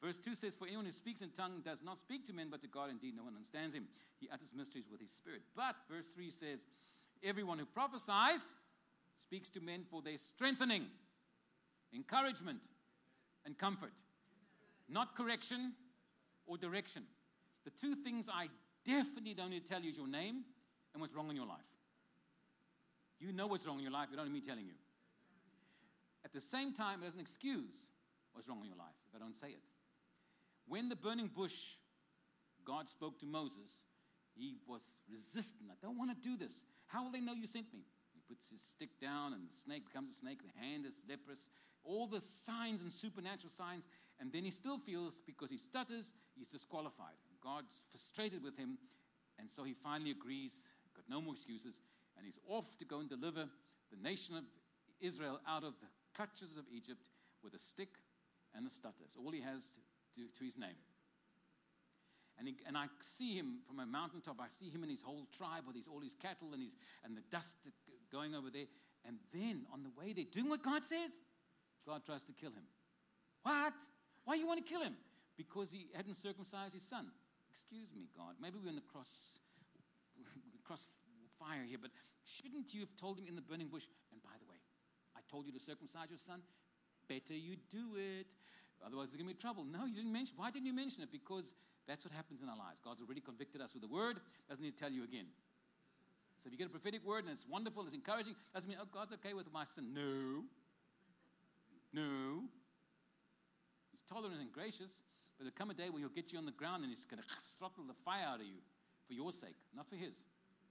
Verse two says, for anyone who speaks in tongue does not speak to men, but to God. Indeed, no one understands him. He utters mysteries with his spirit. But, verse three says, everyone who prophesies speaks to men for their strengthening, encouragement, and comfort. Not correction or direction. The two things I definitely don't need to tell you is your name and what's wrong in your life. You know what's wrong in your life. You don't need me telling you. At the same time, it doesn't excuse what's wrong in your life if I don't say it. When the burning bush, God spoke to Moses, he was resistant. I don't want to do this. How will they know you sent me? He puts his stick down and the snake becomes a snake. The hand is leprous. All the signs and supernatural signs. And then he still feels, because he stutters, he's disqualified. God's frustrated with him. And so he finally agrees, got no more excuses. And he's off to go and deliver the nation of Israel out of the clutches of Egypt with a stick and a stutter. It's all he has to, to, to his name. And, he, and I see him from a mountaintop. I see him and his whole tribe with his, all his cattle and, his, and the dust going over there. And then on the way they're doing what God says, God tries to kill him. What? Why you want to kill him? Because he hadn't circumcised his son. Excuse me, God. Maybe we're in the cross, cross fire here, but shouldn't you have told him in the burning bush, and by the way, I told you to circumcise your son? Better you do it. Otherwise, there's going to be trouble. No, you didn't mention. Why didn't you mention it? Because that's what happens in our lives. God's already convicted us with the word. Doesn't need to tell you again. So if you get a prophetic word and it's wonderful, it's encouraging, doesn't mean, oh, God's okay with my sin. No. No. He's tolerant and gracious, but there'll come a day where he'll get you on the ground and he's going to throttle the fire out of you for your sake, not for his.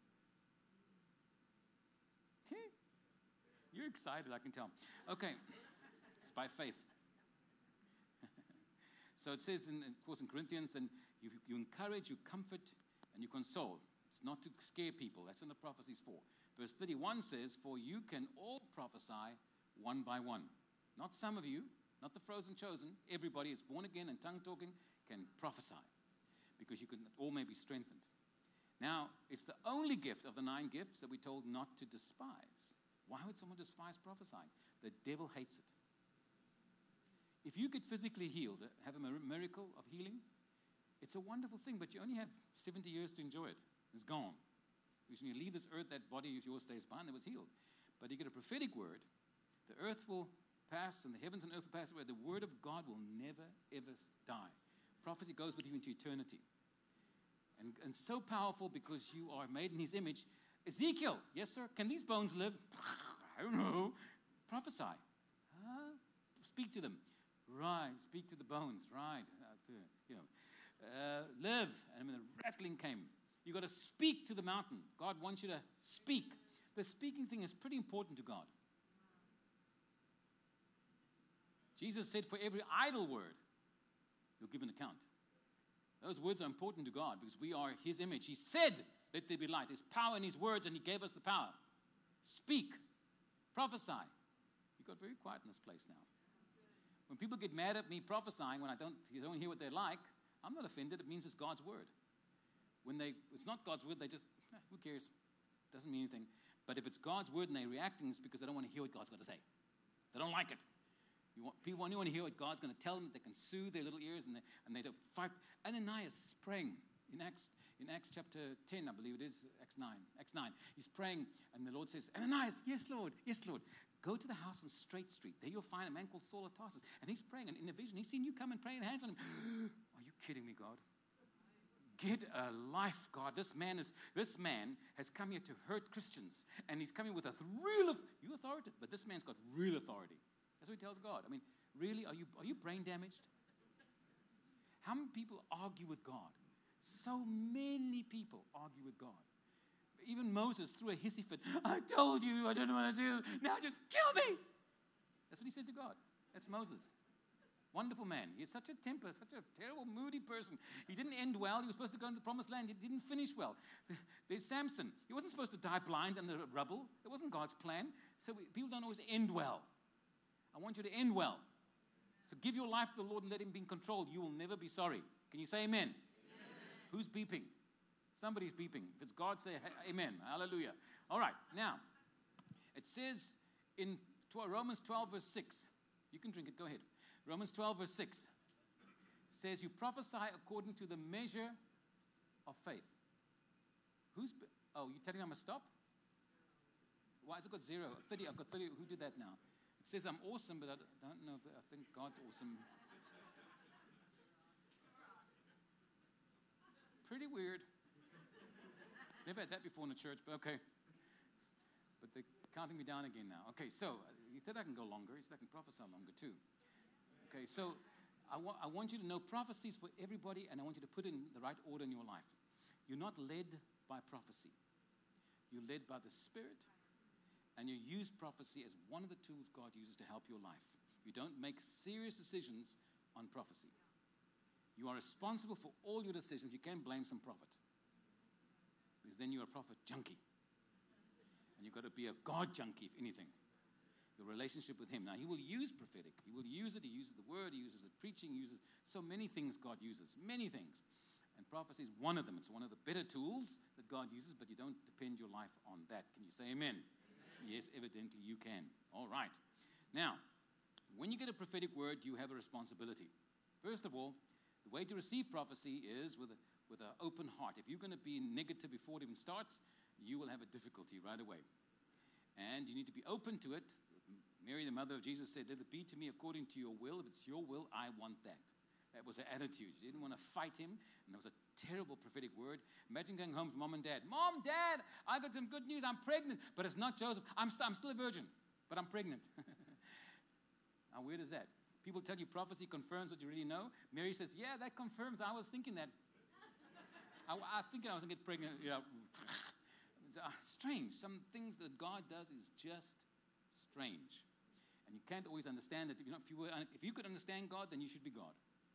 You're excited, I can tell. Okay. It's by faith. So it says, in, of course, in Corinthians, and you, you encourage, you comfort, and you console. It's not to scare people. That's what the prophecy is for. Verse thirty-one says, for you can all prophesy one by one. Not some of you, not the frozen chosen. Everybody is born again and tongue-talking can prophesy because you can all may be strengthened. Now, it's the only gift of the nine gifts that we're told not to despise. Why would someone despise prophesying? The devil hates it. If you get physically healed, have a miracle of healing, it's a wonderful thing, but you only have seventy years to enjoy it. It's gone. Because when you leave this earth, that body of yours stays behind, that was healed. But you get a prophetic word, the earth will pass and the heavens and earth will pass away. The word of God will never, ever die. Prophecy goes with you into eternity. And, and so powerful because you are made in his image. Ezekiel, yes, sir, can these bones live? I don't know. Prophesy. Huh? Speak to them. Right, speak to the bones. Right, uh, you know, uh, live. And when the rattling came, you got to speak to the mountain. God wants you to speak. The speaking thing is pretty important to God. Jesus said, for every idle word, you'll give an account. Those words are important to God because we are his image. He said, let there be light. There's power in his words, and he gave us the power. Speak. Prophesy. You got very quiet in this place now. When people get mad at me prophesying, when I don't, you don't hear what they like, I'm not offended. It means it's God's word. When they, it's not God's word, they just, eh, who cares? Doesn't mean anything. But if it's God's word and they're reacting, it's because they don't want to hear what God's going to say. They don't like it. You want, people only want to hear what God's going to tell them, that they can soothe their little ears, and they, and they don't fight. Ananias is praying in Acts, in Acts chapter ten, I believe it is, Acts nine. Acts nine. He's praying, and the Lord says, Ananias, yes, Lord, yes, Lord. Go to the house on Straight Street. There you'll find a man called Saul of Tarsus. And he's praying, and in a vision, he's seen you come and praying hands on him. Are you kidding me, God? Get a life, God. This man is. This man has come here to hurt Christians, and he's coming with a real, you authority, but this man's got real authority. That's what he tells God. I mean, really, are you are you brain damaged? How many people argue with God? So many people argue with God. Even Moses threw a hissy fit. I told you, I don't know what to do. Now just kill me. That's what he said to God. That's Moses. Wonderful man. He had such a temper, such a terrible, moody person. He didn't end well. He was supposed to go into the promised land. He didn't finish well. There's Samson. He wasn't supposed to die blind in the rubble. It wasn't God's plan. So we, people don't always end well. I want you to end well. So give your life to the Lord and let him be in control. You will never be sorry. Can you say amen? Amen. Who's beeping? Somebody's beeping. If it's God, say amen. Hallelujah. All right. Now, it says in Romans twelve, verse six. You can drink it. Go ahead. Romans twelve, verse six says you prophesy according to the measure of faith. Who's, oh, you're telling me I must stop? Why has it got zero? thirty, I've got thirty. Who did that now? It says I'm awesome, but I don't know. I think God's awesome. Pretty weird. Never had that before in the church, but okay. But they're counting me down again now. Okay, so he said I can go longer. He said I can prophesy longer too. Okay, so I, wa- I want you to know prophecies for everybody, and I want you to put in the right order in your life. You're not led by prophecy. You're led by the Spirit, and you use prophecy as one of the tools God uses to help your life. You don't make serious decisions on prophecy. You are responsible for all your decisions. You can't blame some prophet, because then you're a prophet junkie. And you've got to be a God junkie, if anything. Your relationship with him. Now, he will use prophetic. He will use it. He uses the word. He uses it preaching. He uses so many things God uses. Many things. And prophecy is one of them. It's one of the better tools that God uses, but you don't depend your life on that. Can you say amen? Amen. Yes, evidently you can. All right. Now, when you get a prophetic word, you have a responsibility. First of all, the way to receive prophecy is with a, with an open heart. If you're going to be negative before it even starts, you will have a difficulty right away. And you need to be open to it. Mary, the mother of Jesus, said, let it be to me according to your will. If it's your will, I want that. That was her attitude. She didn't want to fight him. And that was a terrible prophetic word. Imagine going home to mom and dad. Mom, dad, I got some good news. I'm pregnant. But it's not Joseph. I'm, st- I'm still a virgin, but I'm pregnant. How weird is that? People tell you prophecy confirms what you really know. Mary says, yeah, that confirms. I was thinking that. I, I thinking I was going to get pregnant. Yeah. It's, uh, strange. Some things that God does is just strange. And you can't always understand it. If, you're not, if, you were, if you could understand God, then you should be God.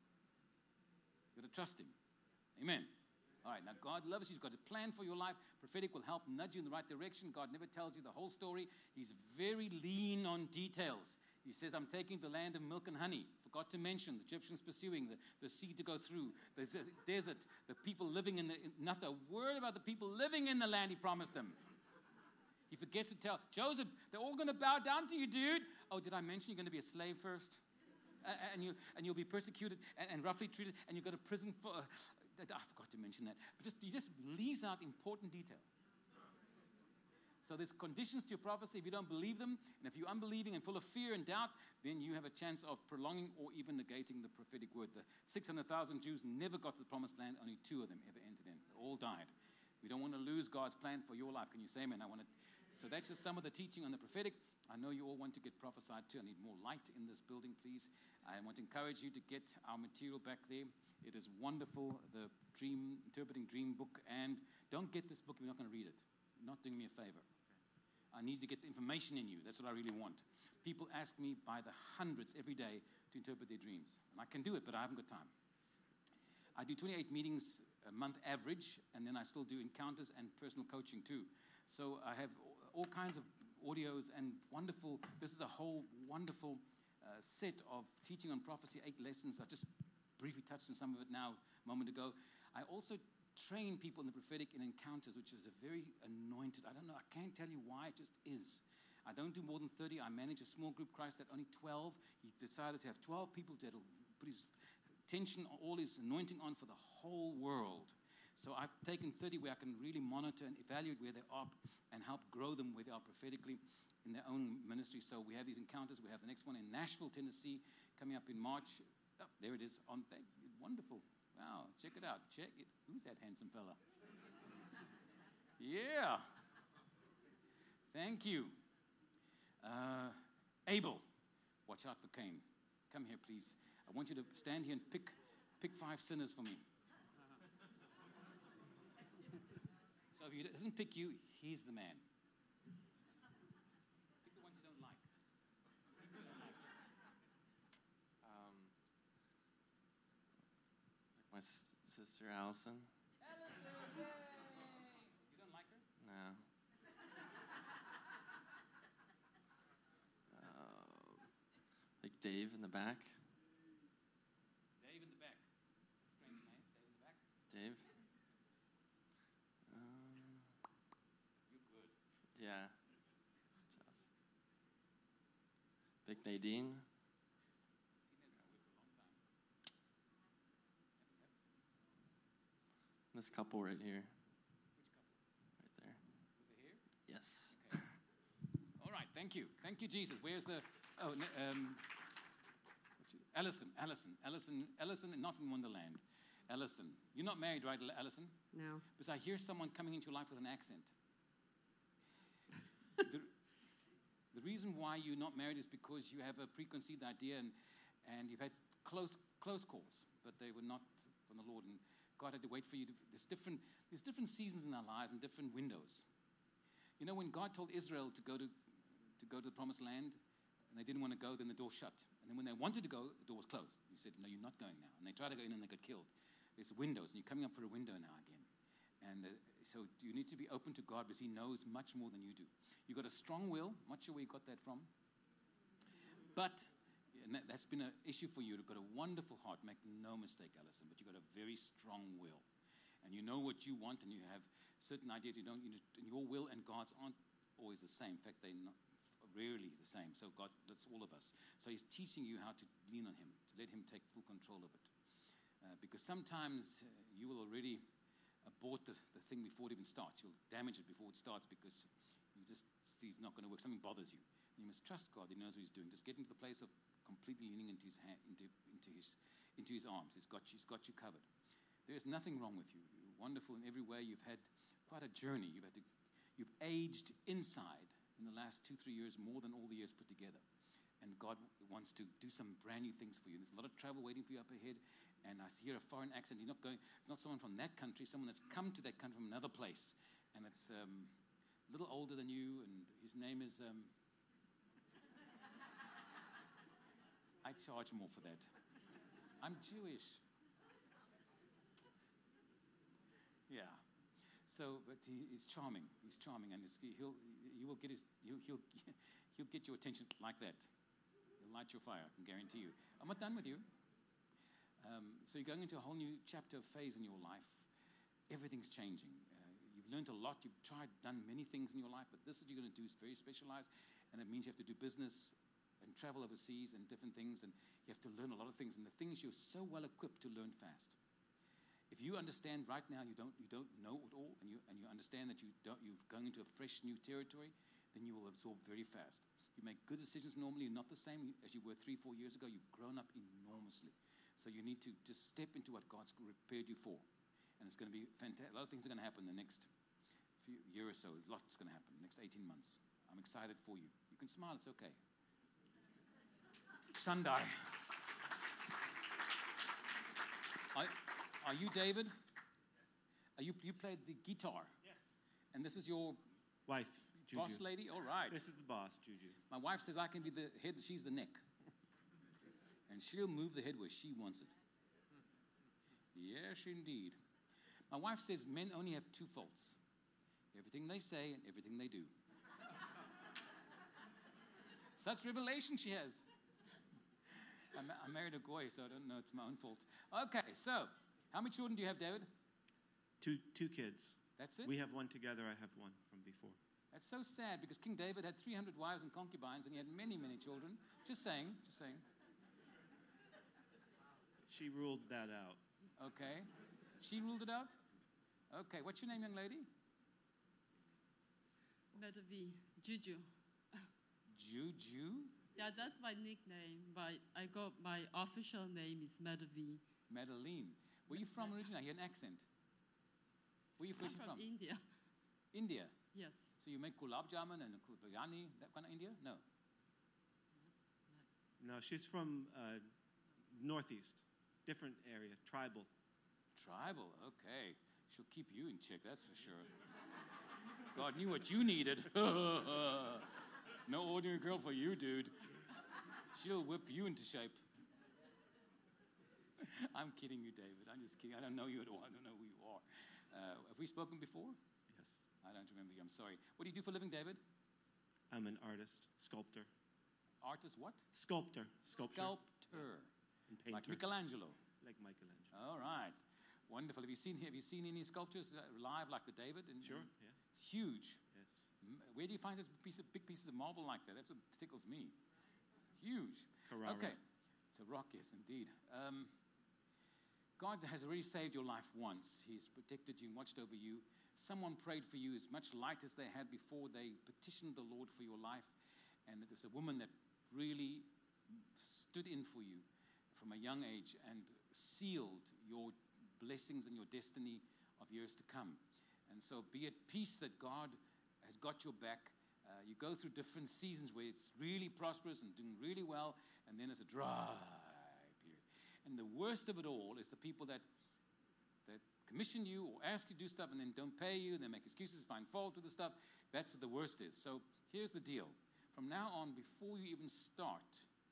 You've got to trust him. Amen. All right, now God loves you. He's got a plan for your life. Prophetic will help nudge you in the right direction. God never tells you the whole story. He's very lean on details. He says, I'm taking the land of milk and honey. Forgot to mention the Egyptians pursuing, the, the sea to go through, the desert, the people living in the, in, not a word about the people living in the land he promised them. He forgets to tell, Joseph, they're all going to bow down to you, dude. Oh, did I mention you're going to be a slave first? Uh, and, you, and you'll be persecuted and, and roughly treated, and you go to prison for, uh, I forgot to mention that. But just, he just leaves out important detail. So there's conditions to your prophecy. If you don't believe them, and if you're unbelieving and full of fear and doubt, then you have a chance of prolonging or even negating the prophetic word. The six hundred thousand Jews never got to the promised land. Only two of them ever entered in. They all died. We don't want to lose God's plan for your life. Can you say amen? I want to. So that's just some of the teaching on the prophetic. I know you all want to get prophesied to. I need more light in this building, please. I want to encourage you to get our material back there. It is wonderful, the dream, interpreting dream book. And don't get this book if you're not going to read it. You're not doing me a favor. I need to get the information in you. That's what I really want. People ask me by the hundreds every day to interpret their dreams. And I can do it, but I haven't got time. I do twenty-eight meetings a month average, and then I still do encounters and personal coaching too. So I have all kinds of audios and wonderful, this is a whole wonderful uh, set of teaching on prophecy, eight lessons. I just briefly touched on some of it now a moment ago. I also train people in the prophetic in encounters, which is a very anointed. I don't know. I can't tell you why. It just is. I don't do more than thirty. I manage a small group. Christ had only twelve. He decided to have twelve people to put his attention, all his anointing on for the whole world. So I've taken thirty where I can really monitor and evaluate where they are and help grow them where they are prophetically in their own ministry. So we have these encounters. We have the next one in Nashville, Tennessee, coming up in March. Oh, there it is. On thank you. Wonderful. Wow, check it out. Check it. Who's that handsome fella? Yeah. Thank you. Uh, Abel, watch out for Cain. Come here, please. I want you to stand here and pick, pick five sinners for me. So if he doesn't pick you, he's the man. Pick the ones you don't like. Pick the ones you don't like. Um, like my s- sister Allison. Allison, yay! You don't like her? No. uh, like Dave in the back. Dave in the back. It's a strange name. Dave in the back. Dave. Um, You're good. yeah. It's tough. Big Nadine. Tina's gonna work for a long time. This couple right here. Which couple? Right there. Over here? Yes. Okay. All right, thank you. Thank you, Jesus. Where's the, oh, n- um, what's your- Allison, Allison, Allison, Allison, not in Wonderland. Allison. You're not married, right, Allison? No. Because I hear someone coming into your life with an accent. the, the reason why you're not married is because you have a preconceived idea and, and you've had close close calls, but they were not from the Lord. And God had to wait for you to, there's different, there's different seasons in our lives and different windows. You know, when God told Israel to go to, to go to the promised land, and they didn't want to go, then the door shut. And then when they wanted to go, the door was closed. He said, no, you're not going now. And they tried to go in and they got killed. There's windows, and you're coming up for a window now again. And uh, so you need to be open to God because he knows much more than you do. You've got a strong will. I'm not sure where you got that from. But and that, that's been an issue for you. You've got a wonderful heart. Make no mistake, Alison. But you've got a very strong will. And you know what you want, and you have certain ideas. You don't, you, and your will and God's aren't always the same. In fact, they're not, rarely the same. So God, that's all of us. So he's teaching you how to lean on him, to let him take full control of it. Uh, because sometimes uh, you will already abort the, the thing before it even starts. You'll damage it before it starts because you just see it's not going to work. Something bothers you. And you must trust God. He knows what he's doing. Just get into the place of completely leaning into his hand, into, into his into his arms. He's got you, he's got you covered. There is nothing wrong with you. You're wonderful in every way. You've had quite a journey. You've had to, you've aged inside in the last two, three years more than all the years put together. And God wants to do some brand new things for you. There's a lot of travel waiting for you up ahead. And I hear a foreign accent. You're not going. It's not someone from that country. Someone that's come to that country from another place, and it's um, a little older than you. And his name is. Um, I charge more for that. I'm Jewish. Yeah. So, but he, he's charming. He's charming, and it's, he'll you will get his he'll, he'll he'll get your attention like that. He'll light your fire. I can guarantee you. I'm not done with you. Um, so you're going into a whole new chapter of phase in your life. Everything's changing. Uh, you've learned a lot. You've tried, done many things in your life, but this is what you're going to do is very specialized, and it means you have to do business and travel overseas and different things, and you have to learn a lot of things, and the things you're so well equipped to learn fast. If you understand right now you don't you don't know it all, and you and you understand that you don't you're going into a fresh new territory, then you will absorb very fast. You make good decisions normally. You're not the same as you were three, four years ago. You've grown up enormously. So you need to just step into what God's prepared you for. And it's going to be fantastic. A lot of things are going to happen in the next few year or so. Lots going to happen in the next eighteen months. I'm excited for you. You can smile. It's okay. Shandai. Are, are you David? Are you, you played the guitar? Yes. And this is your Wife, Juju. boss lady? All right. This is the boss, Juju. My wife says I can be the head, she's the neck. And she'll move the head where she wants it. Yes, indeed. My wife says men only have two faults. Everything they say and everything they do. Such revelation she has. I, ma- I married a goy, so I don't know. It's my own fault. Okay, so how many children do you have, David? Two two kids. That's it? We have one together. I have one from before. That's so sad because King David had three hundred wives and concubines and he had many, many children. Just saying, just saying. She ruled that out. Okay. She ruled it out? Okay. What's your name, young lady? Metavi, Juju. Juju? Yeah, that's my nickname, but I got my official name is Metavi. Madeline. Where are you from originally? You had an accent. Where are you I'm from? from India. India. Yes. So you make gulab jamun and biryani, that kind of India? No. No, she's from uh, Northeast, different area, tribal. Tribal. Okay. She'll keep you in check, that's for sure. God knew what you needed. No ordinary girl for you, dude. She'll whip you into shape. I'm kidding you, David. I'm just kidding. I don't know you at all. I don't know who you are. Uh, have we spoken before? Yes. I don't remember you. I'm sorry. What do you do for a living, David? I'm an artist, sculptor. Artist what? Sculptor. Sculpture. Sculptor. And painter. Like Michelangelo. Like Michelangelo. All right. Wonderful. Have you seen Have you seen any sculptures uh, live like the David? And, Sure, and yeah. It's huge. Yes. M- Where do you find such piece of, big pieces of marble like that? That's what tickles me. Huge. Carrara. Okay. It's a rock, yes, indeed. Um, God has already saved your life once. He's protected you and watched over you. Someone prayed for you as much light as they had before. They petitioned the Lord for your life. And it was a woman that really stood in for you from a young age and sealed your blessings and your destiny of years to come. And so be at peace that God has got your back. Uh, you go through different seasons where it's really prosperous and doing really well, and then it's a dry period. And the worst of it all is the people that that commission you or ask you to do stuff and then don't pay you, and they make excuses, find fault with the stuff. That's what the worst is. So here's the deal. From now on, before you even start,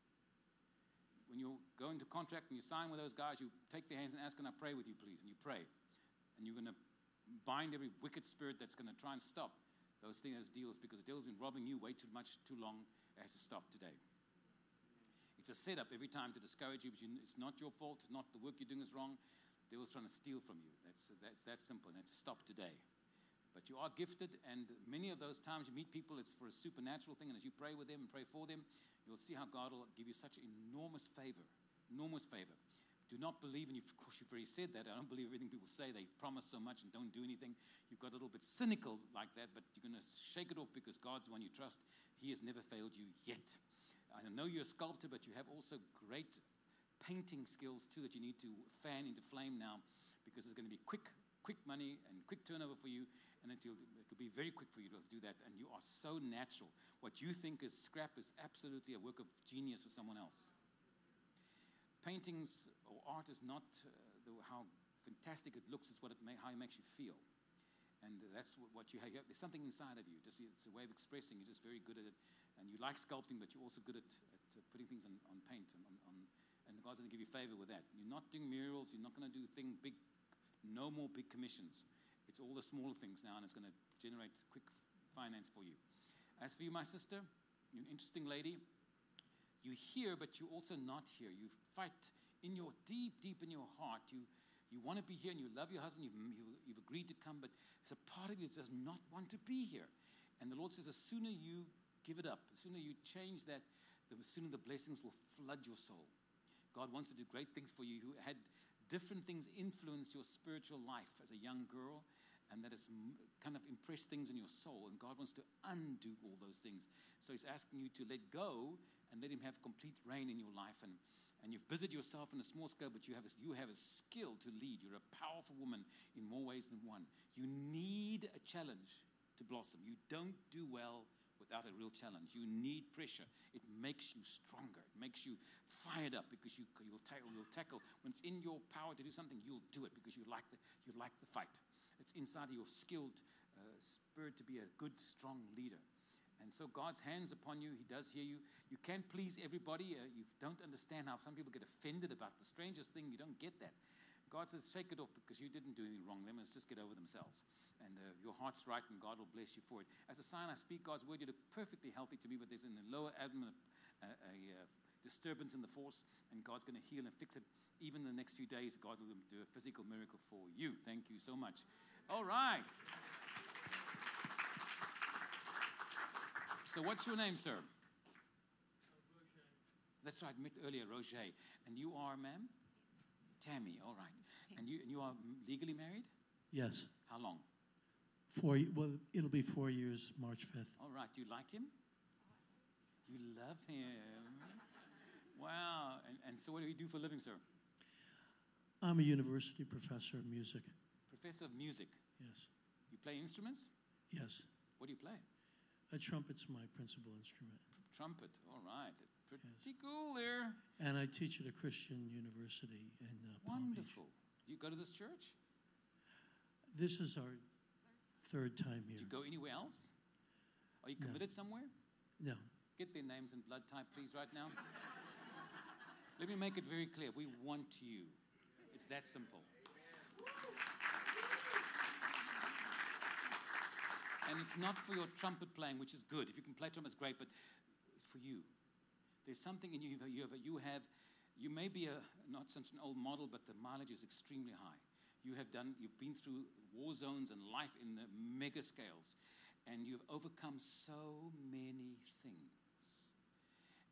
when you go into contract and you sign with those guys, you take their hands and ask, can I pray with you, please? And you pray. And you're going to bind every wicked spirit that's going to try and stop those things, those deals, because the deal's been robbing you way too much, too long. It has to stop today. It's a setup every time to discourage you, but you, it's not your fault. It's not the work you're doing is wrong. The devil's trying to steal from you. That's, that's that simple, and it's stop today. But you are gifted, and many of those times you meet people, it's for a supernatural thing, and as you pray with them and pray for them, you'll see how God will give you such enormous favor, enormous favor. Do not believe, and of course you've already said that, I don't believe everything people say. They promise so much and don't do anything. You've got a little bit cynical like that, but you're going to shake it off because God's the one you trust. He has never failed you yet. I know you're a sculptor, but you have also great painting skills too that you need to fan into flame now, because there's going to be quick, quick money and quick turnover for you, and it'll, it'll be very quick for you to do that, and you are so natural. What you think is scrap is absolutely a work of genius for someone else. Paintings or art is not uh, the, how fantastic it looks, it's what it may, how it makes you feel. And uh, that's what, what you have. There's something inside of you. Just, it's a way of expressing. You're just very good at it. And you like sculpting, but you're also good at, at uh, putting things on, on paint. And, on, on, and God's going to give you favor with that. You're not doing murals. You're not going to do thing big, no more big commissions. It's all the smaller things now, and it's going to generate quick finance for you. As for you, my sister, you're an interesting lady. You hear, but you're also not here. You fight in your deep, deep in your heart. You you want to be here, and you love your husband. You've, you, you've agreed to come, but there's a part of you that does not want to be here. And the Lord says, the sooner you give it up, the sooner you change that, the sooner the blessings will flood your soul. God wants to do great things for you. You had different things influence your spiritual life as a young girl, and that has kind of impressed things in your soul. And God wants to undo all those things. So he's asking you to let go and let him have complete reign in your life. And, and you've busied yourself in a small scale, but you have, a, you have a skill to lead. You're a powerful woman in more ways than one. You need a challenge to blossom. You don't do well without a real challenge. You need pressure. It makes you stronger. It makes you fired up, because you, you'll, tackle, you'll tackle. When it's in your power to do something, you'll do it because you like the, you like the fight. It's inside of your skilled uh, spirit to be a good, strong leader. And so God's hands upon you. He does hear you. You can't please everybody. Uh, you don't understand how some people get offended about the strangest thing. You don't get that. God says, shake it off, because you didn't do anything wrong. They must just get over themselves. And uh, your heart's right, and God will bless you for it. As a sign, I speak God's word. You look perfectly healthy to me, but there's in the lower abdomen a, a, a uh, disturbance in the force, and God's going to heal and fix it. Even in the next few days, God will do a physical miracle for you. Thank you so much. All right. So what's your name, sir? Roger. That's right, met earlier, Roger. And you are, ma'am? Tammy, all right. And you, and you are legally married? Yes. How long? Four. Well, it'll be four years, March fifth. All right. Do you like him? You love him. Wow. And, and so what do you do for a living, sir? I'm a university professor of music. Professor of music? Yes. You play instruments? Yes. What do you play? A trumpet's my principal instrument. Trumpet. All right. Pretty Yes. cool there. And I teach at a Christian university in uh, Palm Beach. Wonderful. Do you go to this church? This is our third time Do here. you go anywhere else? Are you No. committed somewhere? No. Get their names and blood type, please, right now. Let me make it very clear. We want you. It's that simple. And it's not for your trumpet playing, which is good. If you can play trumpet, it's great, but it's for you. There's something in you. You have, you have, you may be a, not such an old model, but the mileage is extremely high. You have done, you've been through war zones and life in the mega scales, and you've overcome so many things.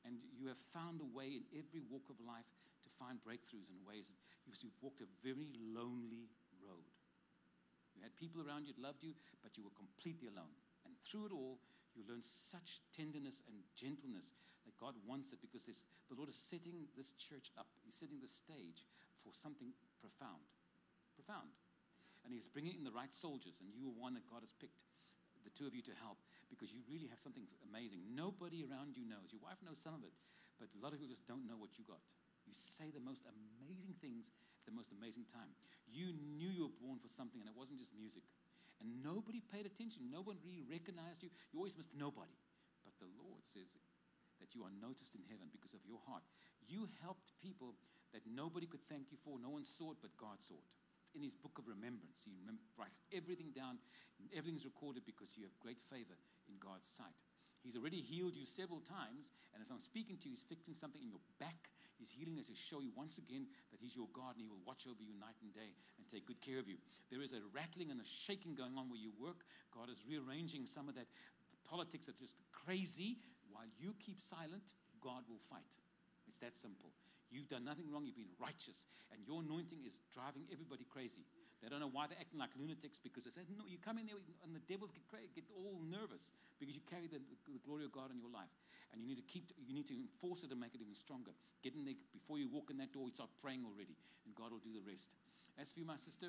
And you have found a way in every walk of life to find breakthroughs in ways that you've, you've walked a very lonely road. You had people around you that loved you, but you were completely alone. And through it all, you learned such tenderness and gentleness that God wants it, because this, the Lord is setting this church up. He's setting the stage for something profound. Profound. And He's bringing in the right soldiers, and you are one that God has picked, the two of you, to help, because you really have something amazing. Nobody around you knows. Your wife knows some of it, but a lot of people just don't know what you got. You say the most amazing things at the most amazing time. You knew you were born for something, and it wasn't just music. And nobody paid attention. No one really recognized you. You always missed nobody. But the Lord says that you are noticed in heaven because of your heart. You helped people that nobody could thank you for. No one saw it, but God saw it. In His book of remembrance, He remem- writes everything down. Everything's recorded because you have great favor in God's sight. He's already healed you several times, and as I'm speaking to you, He's fixing something in your back. He's healing us to show you once again that He's your God, and He will watch over you night and day and take good care of you. There is a rattling and a shaking going on where you work. God is rearranging some of that politics that's just crazy. While you keep silent, God will fight. It's that simple. You've done nothing wrong. You've been righteous, and your anointing is driving everybody crazy. They don't know why they're acting like lunatics, because they say, no, you come in there and the devils get cra- get all nervous because you carry the, the glory of God in your life. And you need to keep, you need to enforce it and make it even stronger. Get in there before you walk in that door, you start praying already, and God will do the rest. As for you, my sister,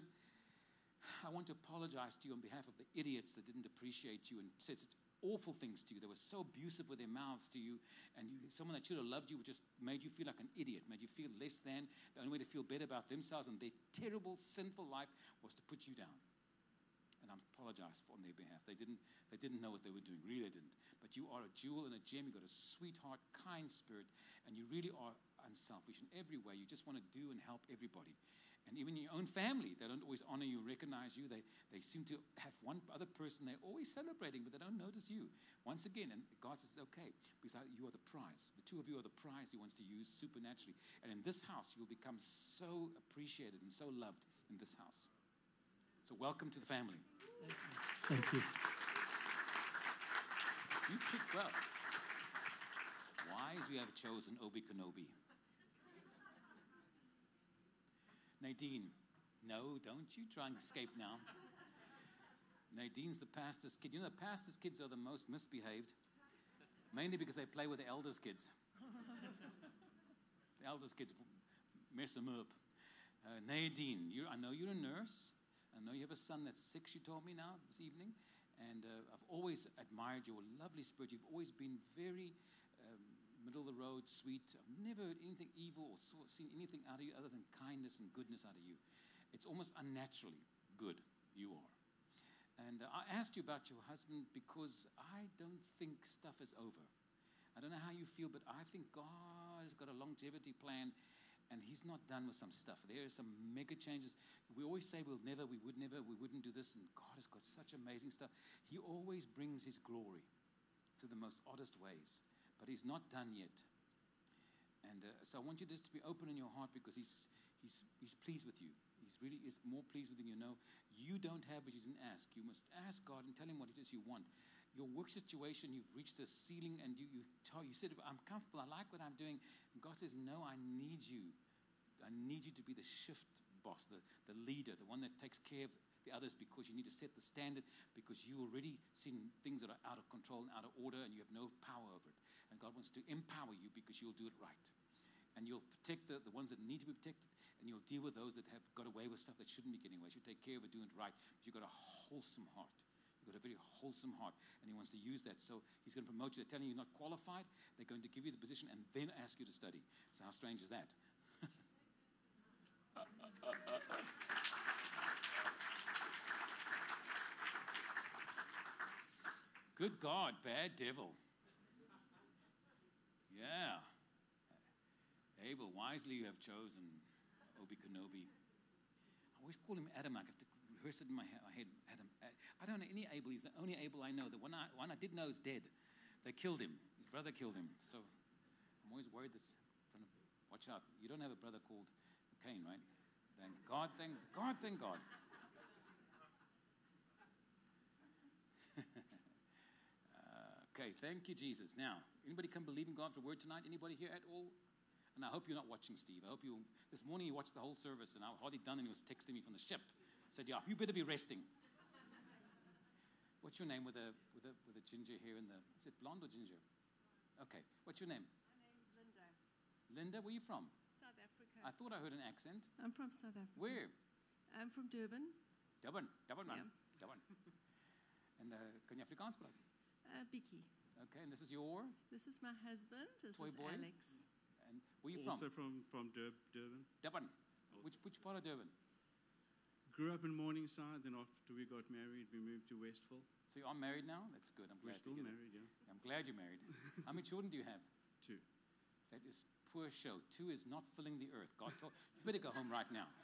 I want to apologize to you on behalf of the idiots that didn't appreciate you and said such awful things to you. They were so abusive with their mouths to you, and you, someone that should have loved you just made you feel like an idiot, made you feel less than. The only way to feel better about themselves and their terrible, sinful life was to put you down. And I apologize for on their behalf. They didn't, they didn't know what they were doing. Really, they didn't. But you are a jewel and a gem. You've got a sweetheart, kind spirit, and you really are unselfish in every way. You just want to do and help everybody. And even your own family, they don't always honor you, recognize you. They, they seem to have one other person they're always celebrating, but they don't notice you. Once again, and God says, okay, because you are the prize. The two of you are the prize He wants to use supernaturally. And in this house, you'll become so appreciated and so loved in this house. So welcome to the family. Thank you. You picked well. Wise you have chosen Obi Kenobi. Nadine, no, don't you try and escape now. Nadine's the pastor's kid. You know, the pastor's kids are the most misbehaved, mainly because they play with the elders' kids. The elders' kids mess them up. Uh, Nadine, you, I know you're a nurse. I know you have a son that's six, you told me now this evening. And uh, I've always admired your lovely spirit. You've always been very um, middle of the road, sweet. I've never heard anything evil or saw, seen anything out of you other than kindness and goodness out of you. It's almost unnaturally good you are. And uh, I asked you about your husband because I don't think stuff is over. I don't know how you feel, but I think God has got a longevity plan, and He's not done with some stuff. There are some mega changes. We always say we'll never, we would never, we wouldn't do this, and God has got such amazing stuff. He always brings His glory through the most oddest ways, but He's not done yet. And uh, so I want you just to be open in your heart, because He's He's He's pleased with you. He's really is more pleased with you than you know. You don't have what you didn't ask. You must ask God and tell Him what it is you want. Your work situation, you've reached the ceiling, and you you, tell, you said, I'm comfortable, I like what I'm doing. And God says, no, I need you. I need you to be the shift boss, the, the leader, the one that takes care of the others, because you need to set the standard, because you already seen things that are out of control and out of order, and you have no power over it. And God wants to empower you, because you'll do it right. And you'll protect the, the ones that need to be protected, and you'll deal with those that have got away with stuff that shouldn't be getting away. You take care of it, doing it right. But you've got a wholesome heart. You've got a very wholesome heart, and He wants to use that. So He's going to promote you. They're telling you you're not qualified. They're going to give you the position and then ask you to study. So how strange is that? Good God, bad devil. Yeah. Abel, wisely you have chosen Obi Kenobi. I always call him Adam. I have to rehearse it in my head. Adam. I don't know any Abel. He's the only Abel I know. The one I, one I did know is dead. They killed him. His brother killed him. So I'm always worried this. Watch out. You don't have a brother called Cain, right? Thank God, thank God, thank God. uh, okay, thank you, Jesus. Now, Anybody come believe in God for a word tonight? Anybody here at all? And I hope you're not watching, Steve. I hope you, this morning you watched the whole service, and I was hardly done, and he was texting me from the ship. I said, yeah, you better be resting. What's your name with a, with a, with a ginger hair in the, is it blonde or ginger? Okay, what's your name? My name is Linda. Linda, where are you from? South Africa. I thought I heard an accent. I'm from South Africa. Where? I'm from Durban. Durban, Durban man. Yeah. Durban. En uh, kan je Afrikaans praten? Uh, Biki. Okay, and this is your This is my husband. This toy is boy? Alex. And where are you Also from? from, from Dur- Durban. Durban. Which, which part of Durban? Grew up in Morningside, then after we got married, we moved to Westville. So you are married now? That's good. I'm We're glad still to hear married, that. yeah. I'm glad you're married. How many children do you have? Two. That is poor show. Two is not filling the earth. God told you better go home right now.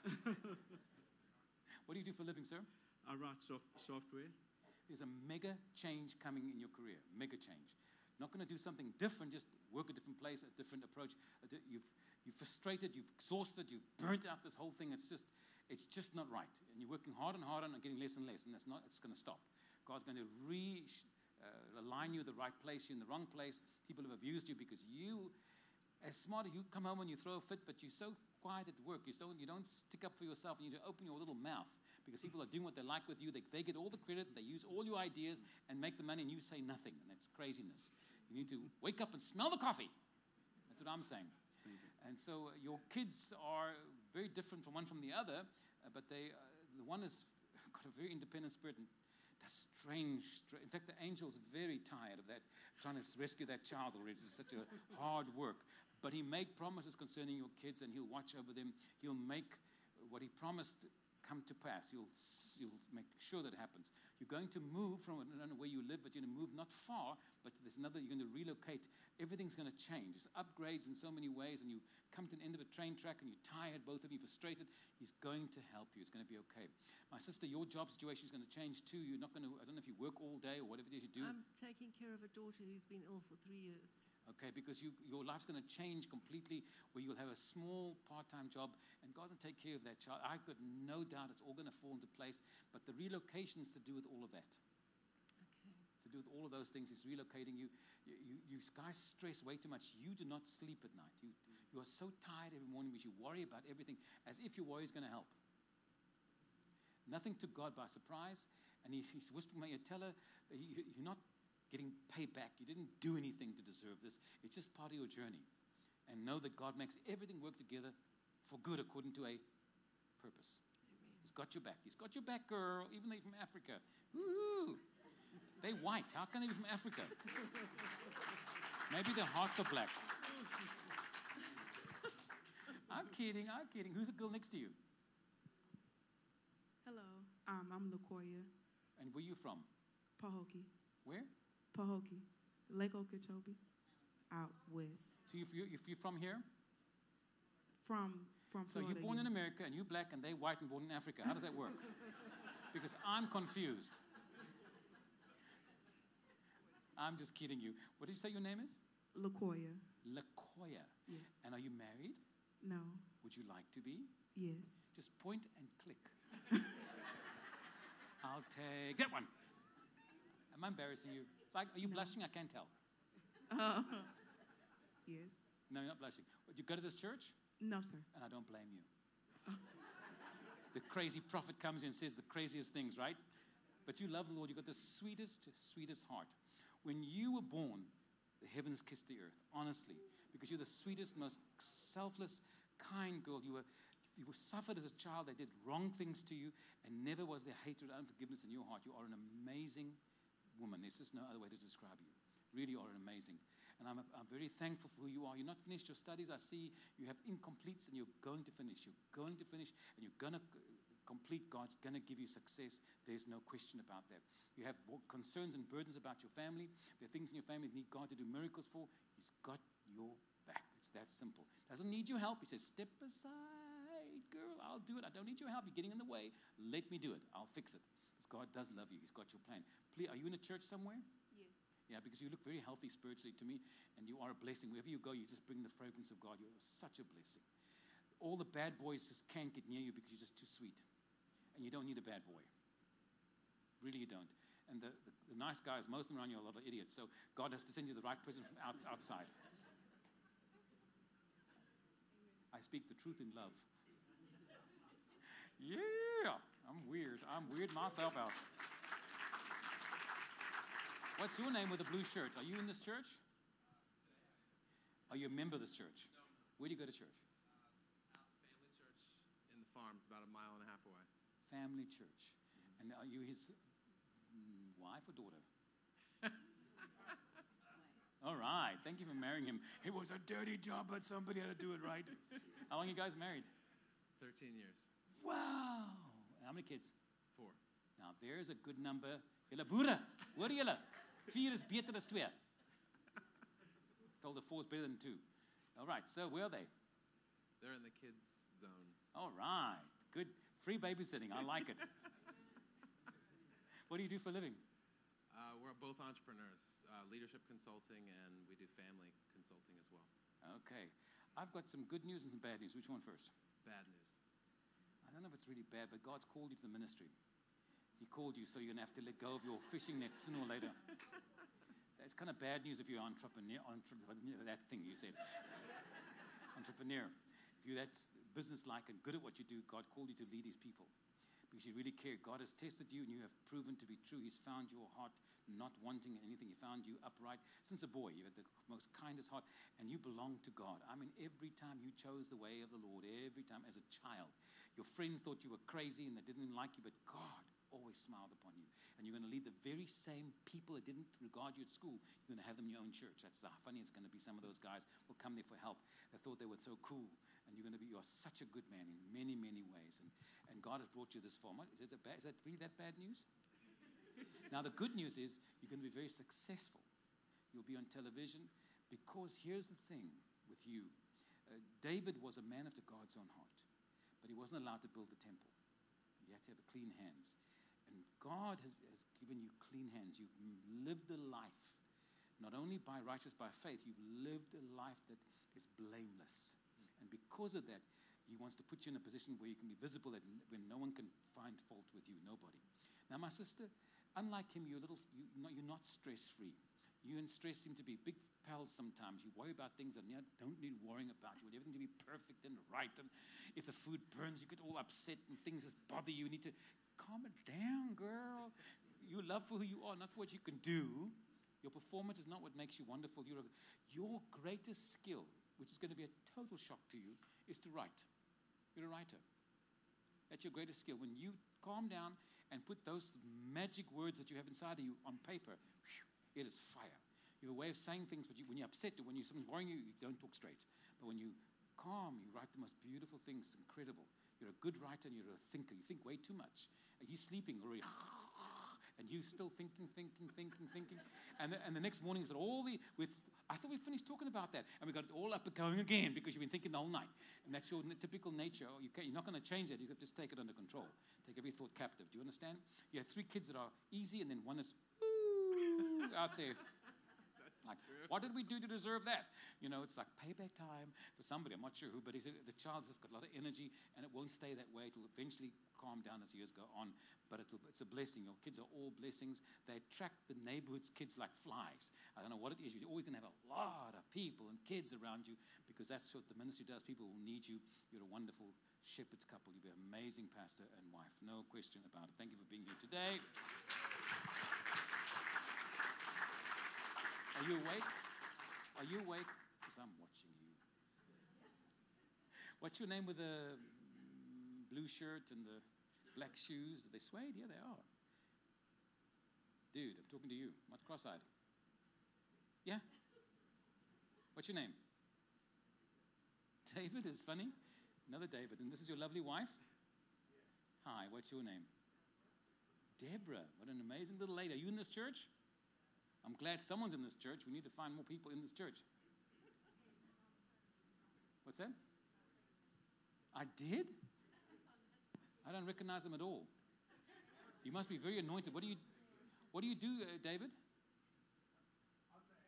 What do you do for a living, sir? I write soft, software. There's a mega change coming in your career. Mega change. Not going to do something different, just work a different place, a different approach. A di- You've, you've frustrated, you've exhausted, you've burnt out this whole thing. It's just, it's just not right. And you're working hard and harder and getting less and less, and that's not, it's going to stop. God's going to re, uh, align you at the right place. You're in the wrong place. People have abused you because you, as smart as you come home and you throw a fit, but you're so quiet at work. You're so, you don't stick up for yourself, and you need to open your little mouth because people are doing what they like with you. They, they get all the credit. They use all your ideas and make the money, and you say nothing, and that's craziness. You need to wake up and smell the coffee. That's what I'm saying. And so uh, your kids are very different from one from the other, uh, but they, uh, the one has got a very independent spirit and does strange, str- in fact, the angel's very tired of that, trying to rescue that child already. It's such a hard work. But he made promises concerning your kids, and he'll watch over them. He'll make what he promised come to pass. He'll, he'll make sure that it happens. You're going to move from, I don't know where you live, but you're going to move not far, but there's another, you're going to relocate. Everything's going to change. There's upgrades in so many ways, and you come to the end of a train track, and you're tired, both of you frustrated. He's going to help you. It's going to be okay. My sister, your job situation is going to change too. You're not going to, I don't know if you work all day or whatever it is you do. I'm taking care of a daughter who's been ill for three years. Okay, because you, your life's going to change completely, where you'll have a small part-time job, and God will take care of that child. I've got no doubt it's all going to fall into place, but the relocation is to do with all of that. Okay. To do with all of those things, it's relocating you. You, you, you guys stress way too much. You do not sleep at night. You, you are so tired every morning because you worry about everything as if your worry is going to help. Nothing took God by surprise, and he, he's whispering, may you tell her that you, you're not getting paid back. You didn't do anything to deserve this. It's just part of your journey. And know that God makes everything work together for good according to a purpose. Amen. He's got your back. He's got your back, girl, even though you're from Africa. Woo-hoo. They're white. How can they be from Africa? Maybe their hearts are black. I'm kidding. I'm kidding. Who's the girl next to you? Hello, um, I'm LaCoya, And where you from? Pahokee. Where? Pahokee, Lake Okeechobee, out west. So you, you, you're from here? From from So Florida. you're born in yes. America, and you're black, and they're white and born in Africa. How does that work? Because I'm confused. I'm just kidding you. What did you say your name is? LaCoya. LaCoya. Yes. And are you married? No. Would you like to be? Yes. Just point and click. I'll take that one. Am I embarrassing you? It's like, are you No. blushing? I can't tell. Uh, yes. No, you're not blushing. But you go to this church? No, sir. And I don't blame you. The crazy prophet comes in and says the craziest things, right? But you love the Lord. You've got the sweetest, sweetest heart. When you were born, the heavens kissed the earth, honestly, because you're the sweetest, most selfless, kind girl. You were, you were suffered as a child. They did wrong things to you, and never was there hatred or unforgiveness in your heart. You are an amazing woman. There's just no other way to describe you. Really are amazing. And I'm, I'm very thankful for who you are. You're not finished your studies. I see you have incompletes, and you're going to finish. You're going to finish, and you're going to complete. God's going to give you success. There's no question about that. You have concerns and burdens about your family. There are things in your family that need God to do miracles for. He's got your back. It's that simple. Doesn't need your help. He says, step aside, girl. I'll do it. I don't need your help. You're getting in the way. Let me do it. I'll fix it. Because God does love you. He's got your plan. Please, are you in a church somewhere? Yes. Yeah, because you look very healthy spiritually to me, and you are a blessing. Wherever you go, you just bring the fragrance of God. You're such a blessing. All the bad boys just can't get near you because you're just too sweet. And you don't need a bad boy. Really, you don't. And the, the, the nice guys, most of them around you are a lot of idiots. So God has to send you the right person from out, outside. I speak the truth in love. Yeah, I'm weird. I'm weird myself out. What's your name with a blue shirt? Are you in this church? Are you a member of this church? Where do you go to church? Family church in the farms, about a mile and a half away. Family church. And are you his wife or daughter? All right. Thank you for marrying him. It was a dirty job, but somebody had to do it right. How long are you guys married? thirteen years. Wow. How many kids? Four. Now, there's a good number. Julle boere, hoor julle? Vier is beter as twee. Told the four is better than two. All right. So where are they? They're in the kids' zone. All right. Good. Free babysitting. I like it. What do you do for a living? Uh, we're both entrepreneurs, uh, leadership consulting, and we do family consulting as well. Okay. I've got some good news and some bad news. Which one first? Bad news. I don't know if it's really bad, but God's called you to the ministry. He called you, so you're going to have to let go of your fishing net sooner or later. It's kind of bad news if you're an entrepreneur, entrepreneur, that thing you said. Entrepreneur. If you're that business-like and good at what you do, God called you to lead his people. Because you really care. God has tested you, and you have proven to be true. He's found your heart not wanting anything. He found you upright. Since a boy, you had the most kindest heart, and you belong to God. I mean, every time you chose the way of the Lord, every time as a child, your friends thought you were crazy and they didn't even like you, but God always smiled upon you. And you're going to lead the very same people that didn't regard you at school. You're going to have them in your own church. That's how funny it's going to be. Some of those guys will come there for help. They thought they were so cool. And you're going to be, you're such a good man in many, many ways. And, and God has brought you this far. What, is, it a bad, is that really that bad news? Now, the good news is you're going to be very successful. You'll be on television because here's the thing with you. Uh, David was a man after God's own heart, but he wasn't allowed to build the temple. You had to have clean hands. And God has, has given you clean hands. You've lived a life, not only by righteous by faith, you've lived a life that is blameless. And because of that, he wants to put you in a position where you can be visible and when no one can find fault with you, nobody. Now, my sister, unlike him, you're, a little, you, you're not stress-free. You and stress seem to be big pals sometimes. You worry about things that you don't need worrying about. You want everything to be perfect and right. And if the food burns, you get all upset and things just bother you. You need to calm it down, girl. You love for who you are, not for what you can do. Your performance is not what makes you wonderful. You're a, your greatest skill, which is going to be a total shock to you, is to write. You're a writer. That's your greatest skill. When you calm down and put those magic words that you have inside of you on paper, whew, it is fire. You have a way of saying things, but you, when you're upset or when you, something's worrying you, you don't talk straight. But when you calm, you write the most beautiful things. It's incredible. You're a good writer and you're a thinker. You think way too much. He's sleeping already. And you still thinking, thinking, thinking, thinking. And the, and the next morning, it's all the, with, I thought we finished talking about that. And we got it all up and going again because you've been thinking the whole night. And that's your typical nature. You can't, you're not going to change that. You have to just take it under control. Take every thought captive. Do you understand? You have three kids that are easy and then one is woo, out there. Like, what did we do to deserve that? You know, it's like payback time for somebody. I'm not sure who, but he's a, the child's just got a lot of energy, and it won't stay that way. It will eventually calm down as years go on, but it'll, it's a blessing. Your kids are all blessings. They attract the neighborhood's kids like flies. I don't know what it is. You're always going to have a lot of people and kids around you because that's what the ministry does. People will need you. You're a wonderful shepherd's couple. You'll be an amazing pastor and wife. No question about it. Thank you for being here today. Are you awake? Are you awake? Because I'm watching you. What's your name with the blue shirt and the black shoes? Are they suede? Yeah, they are. Dude, I'm talking to you. I'm not cross-eyed. Yeah? What's your name? David is funny. Another David. And this is your lovely wife? Hi, what's your name? Deborah. What an amazing little lady. Are you in this church? I'm glad someone's in this church. We need to find more people in this church. What's that? I did? I don't recognize them at all. You must be very anointed. What do you, what do, you do, uh, David? I'm the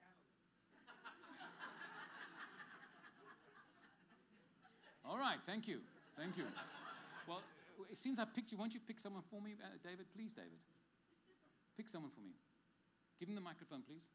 analyst. All right, thank you. Thank you. Well, since I picked you, won't you pick someone for me, uh, David? Please, David. Pick someone for me. Give him the microphone, please.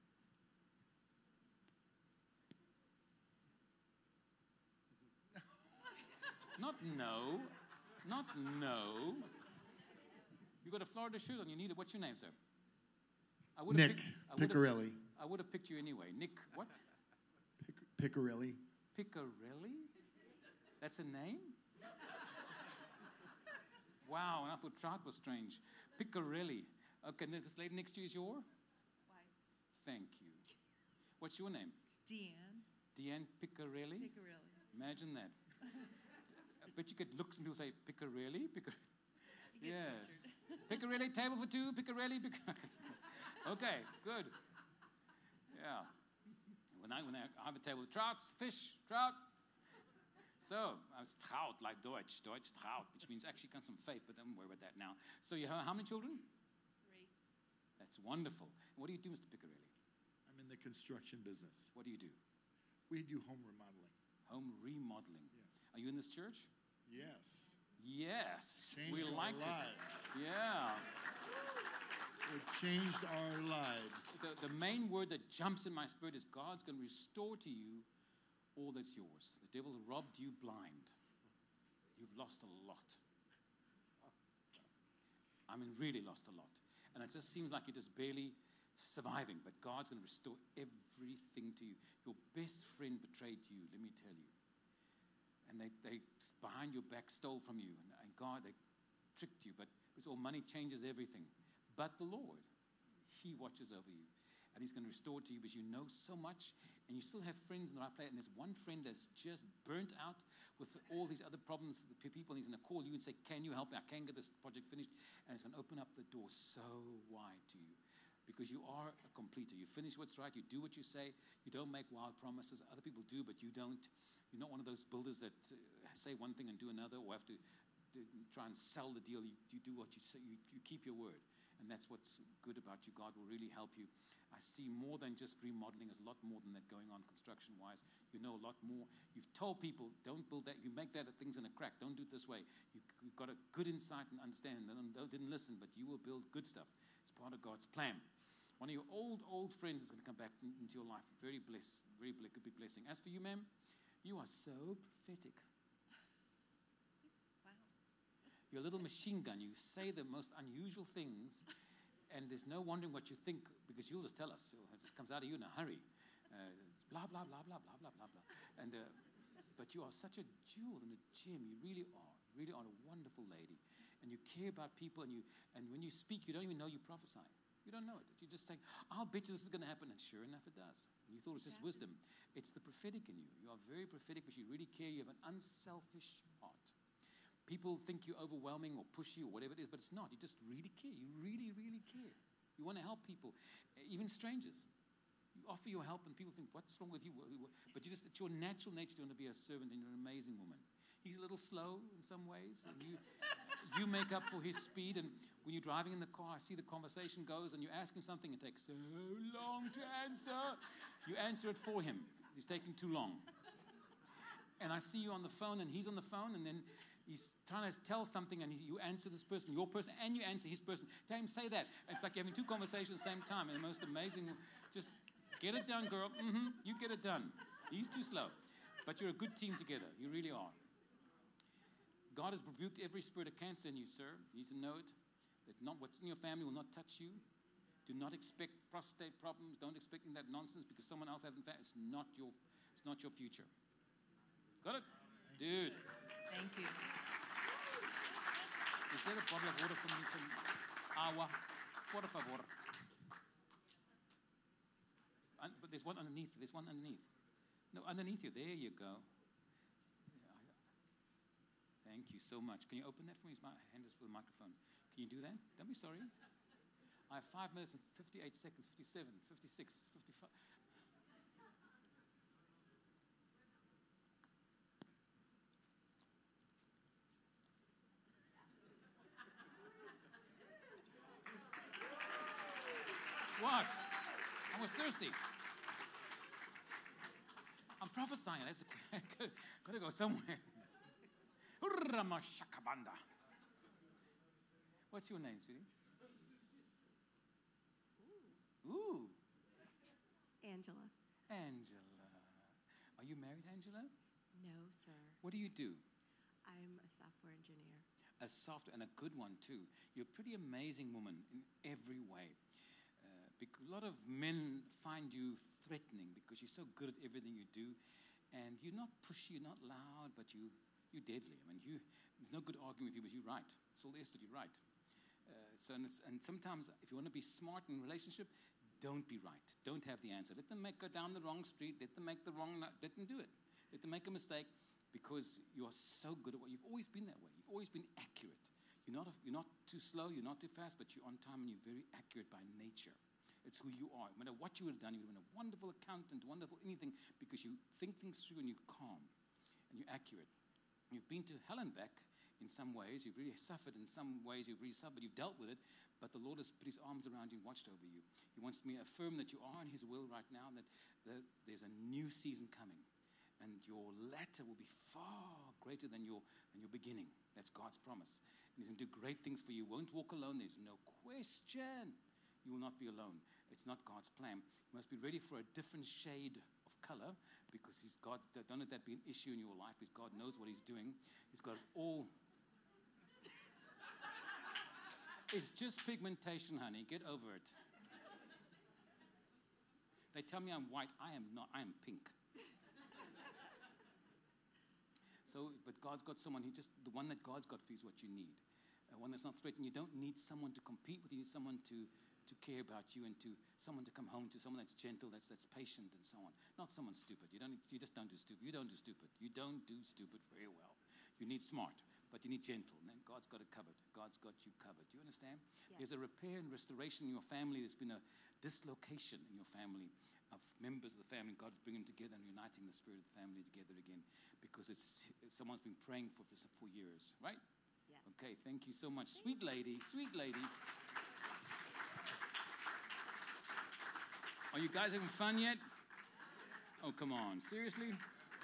Not no. Not no. You got a Florida shirt on. You need it. What's your name, sir? I would Nick picked, I would Piccarelli. Have, I would have picked you anyway. Nick, what? Pic- Piccarelli. Piccarelli? That's a name? Wow, and I thought Trout was strange. Piccarelli. Okay, this lady next to you is your? Wife. Thank you. What's your name? Deanne. Deanne Piccarelli? Piccarelli. Imagine that. I bet you could look and people say, Piccarelli? Piccar- yes. Piccarelli, table for two, Piccarelli, Piccarelli. Okay, good. Yeah. When I, when I have a table of trouts, fish, trout. So, uh, it's Traut, like Deutsch. Deutsch, Traut, which means actually comes from faith, but don't worry about that now. So, you have how many children? Three. That's wonderful. What do you do, Mister Piccarelli? I'm in the construction business. What do you do? We do home remodeling. Home remodeling. Yes. Are you in this church? Yes. Yes. Changed we our like lives. it. Yeah. It changed our lives. The, the main word that jumps in my spirit is God's going to restore to you all that's yours. The devil robbed you blind. You've lost a lot. I mean, really lost a lot. And it just seems like you're just barely surviving. But God's going to restore everything to you. Your best friend betrayed you, let me tell you. And they, they behind your back stole from you. And, and God, they tricked you. But it's all money changes everything. But the Lord, He watches over you. And He's going to restore to you because you know so much. And you still have friends in the right place. And there's one friend that's just burnt out with all these other problems. The people, and he's going to call you and say, can you help me? I can get this project finished. And it's going to open up the door so wide to you. Because you are a completer. You finish what's right. You do what you say. You don't make wild promises. Other people do, but you don't. You're not one of those builders that uh, say one thing and do another, or have to, to try and sell the deal. You, you do what you say. You, you keep your word. And that's what's good about you. God will really help you. I see more than just remodeling. There's a lot more than that going on construction-wise. You know a lot more. You've told people, don't build that. You make that things in a crack. Don't do it this way. You, you've got a good insight and understanding. They didn't listen, but you will build good stuff. It's part of God's plan. One of your old, old friends is going to come back into your life. Very blessed, very big blessing. As for you, ma'am, you are so prophetic. Wow. You're a little machine gun. You say the most unusual things, and there's no wondering what you think, because you'll just tell us. It just comes out of you in a hurry. Uh, blah, blah, blah, blah, blah, blah, blah, blah. And, uh, but you are such a jewel and a gem. You really are. You really are a wonderful lady. And you care about people, and, you, and when you speak, you don't even know you're prophesying. You don't know it. You just think, I'll bet you this is going to happen. And sure enough, it does. And you thought it was just wisdom. It's the prophetic in you. You are very prophetic, but you really care. You have an unselfish heart. People think you're overwhelming or pushy or whatever it is, but it's not. You just really care. You really, really care. You want to help people, even strangers. You offer your help, and people think, what's wrong with you? But you just, it's your natural nature to want to be a servant, and you're an amazing woman. He's a little slow in some ways, and you you make up for his speed. And when you're driving in the car, I see the conversation goes, and you ask him something, it takes so long to answer. You answer it for him. He's taking too long. And I see you on the phone, and he's on the phone, and then he's trying to tell something, and he, you answer this person, your person, and you answer his person. Tell him, say that. And it's like you're having two conversations at the same time, and the most amazing, just get it done, girl. Mm-hmm, you get it done. He's too slow. But you're a good team together. You really are. God has rebuked every spirit of cancer in you, sir. You need to know it. That not what's in your family will not touch you. Do not expect prostate problems. Don't expect that nonsense because someone else hasn't. It's not your. It's not your future. Got it, dude. Thank you. Is there a bottle of water for me? From agua, por favor. And, but there's one underneath. There's one underneath. No, underneath you. There you go. Thank you so much. Can you open that for me? My hand is with the microphone. Can you do that? Don't be sorry. I have five minutes and fifty-eight seconds, fifty-seven, fifty-six, fifty-five. What? I was thirsty. I'm prophesying. That's got to go somewhere. What's your name, sweetie? Ooh, Angela. Angela. Are you married, Angela? No, sir. What do you do? I'm a software engineer. A soft and a good one, too. You're a pretty amazing woman in every way. Uh, bec- a lot of men find you threatening because you're so good at everything you do. And you're not pushy, you're not loud, but you, you're deadly. I mean, you, there's no good arguing with you because you're right. That's all there is to be right. Uh, so, and, it's, and sometimes if you want to be smart in a relationship, don't be right. Don't have the answer. Let them make, go down the wrong street. Let them make the wrong, let them do it. Let them make a mistake because you are so good at what you've always been that way. You've always been accurate. You're not, a, you're not too slow, you're not too fast, but you're on time and you're very accurate by nature. It's who you are. No matter what you would have done, you would have been a wonderful accountant, wonderful anything, because you think things through and you're calm and you're accurate. You've been to hell and back in some ways. You've really suffered in some ways. You've really suffered. You've dealt with it. But the Lord has put his arms around you and watched over you. He wants me to affirm that you are in his will right now, that the, there's a new season coming. And your latter will be far greater than your, than your beginning. That's God's promise. And he's going to do great things for you. You won't walk alone. There's no question. You will not be alone. It's not God's plan. You must be ready for a different shade of color because he's God. Don't let that be an issue in your life because God knows what he's doing. He's got it all. It's just pigmentation, honey. Get over it. They tell me I'm white. I am not. I am pink. So, but God's got someone. He just the one that God's got for you is what you need. Uh, one that's not threatening. You don't need someone to compete with. You need someone to to care about you and to someone to come home to. Someone that's gentle, that's that's patient, and so on. Not someone stupid. You don't. You just don't do stupid. You don't do stupid. You don't do stupid very well. You need smart, but you need gentle. And then God's got it covered. God's got you covered. Do you understand? Yes. There's a repair and restoration in your family. There's been a dislocation in your family of members of the family. God is bringing together and uniting the spirit of the family together again because it's, it's someone's been praying for for, for years, right? Yeah. Okay, thank you so much. Sweet lady, sweet lady. Are you guys having fun yet? Oh, come on. Seriously?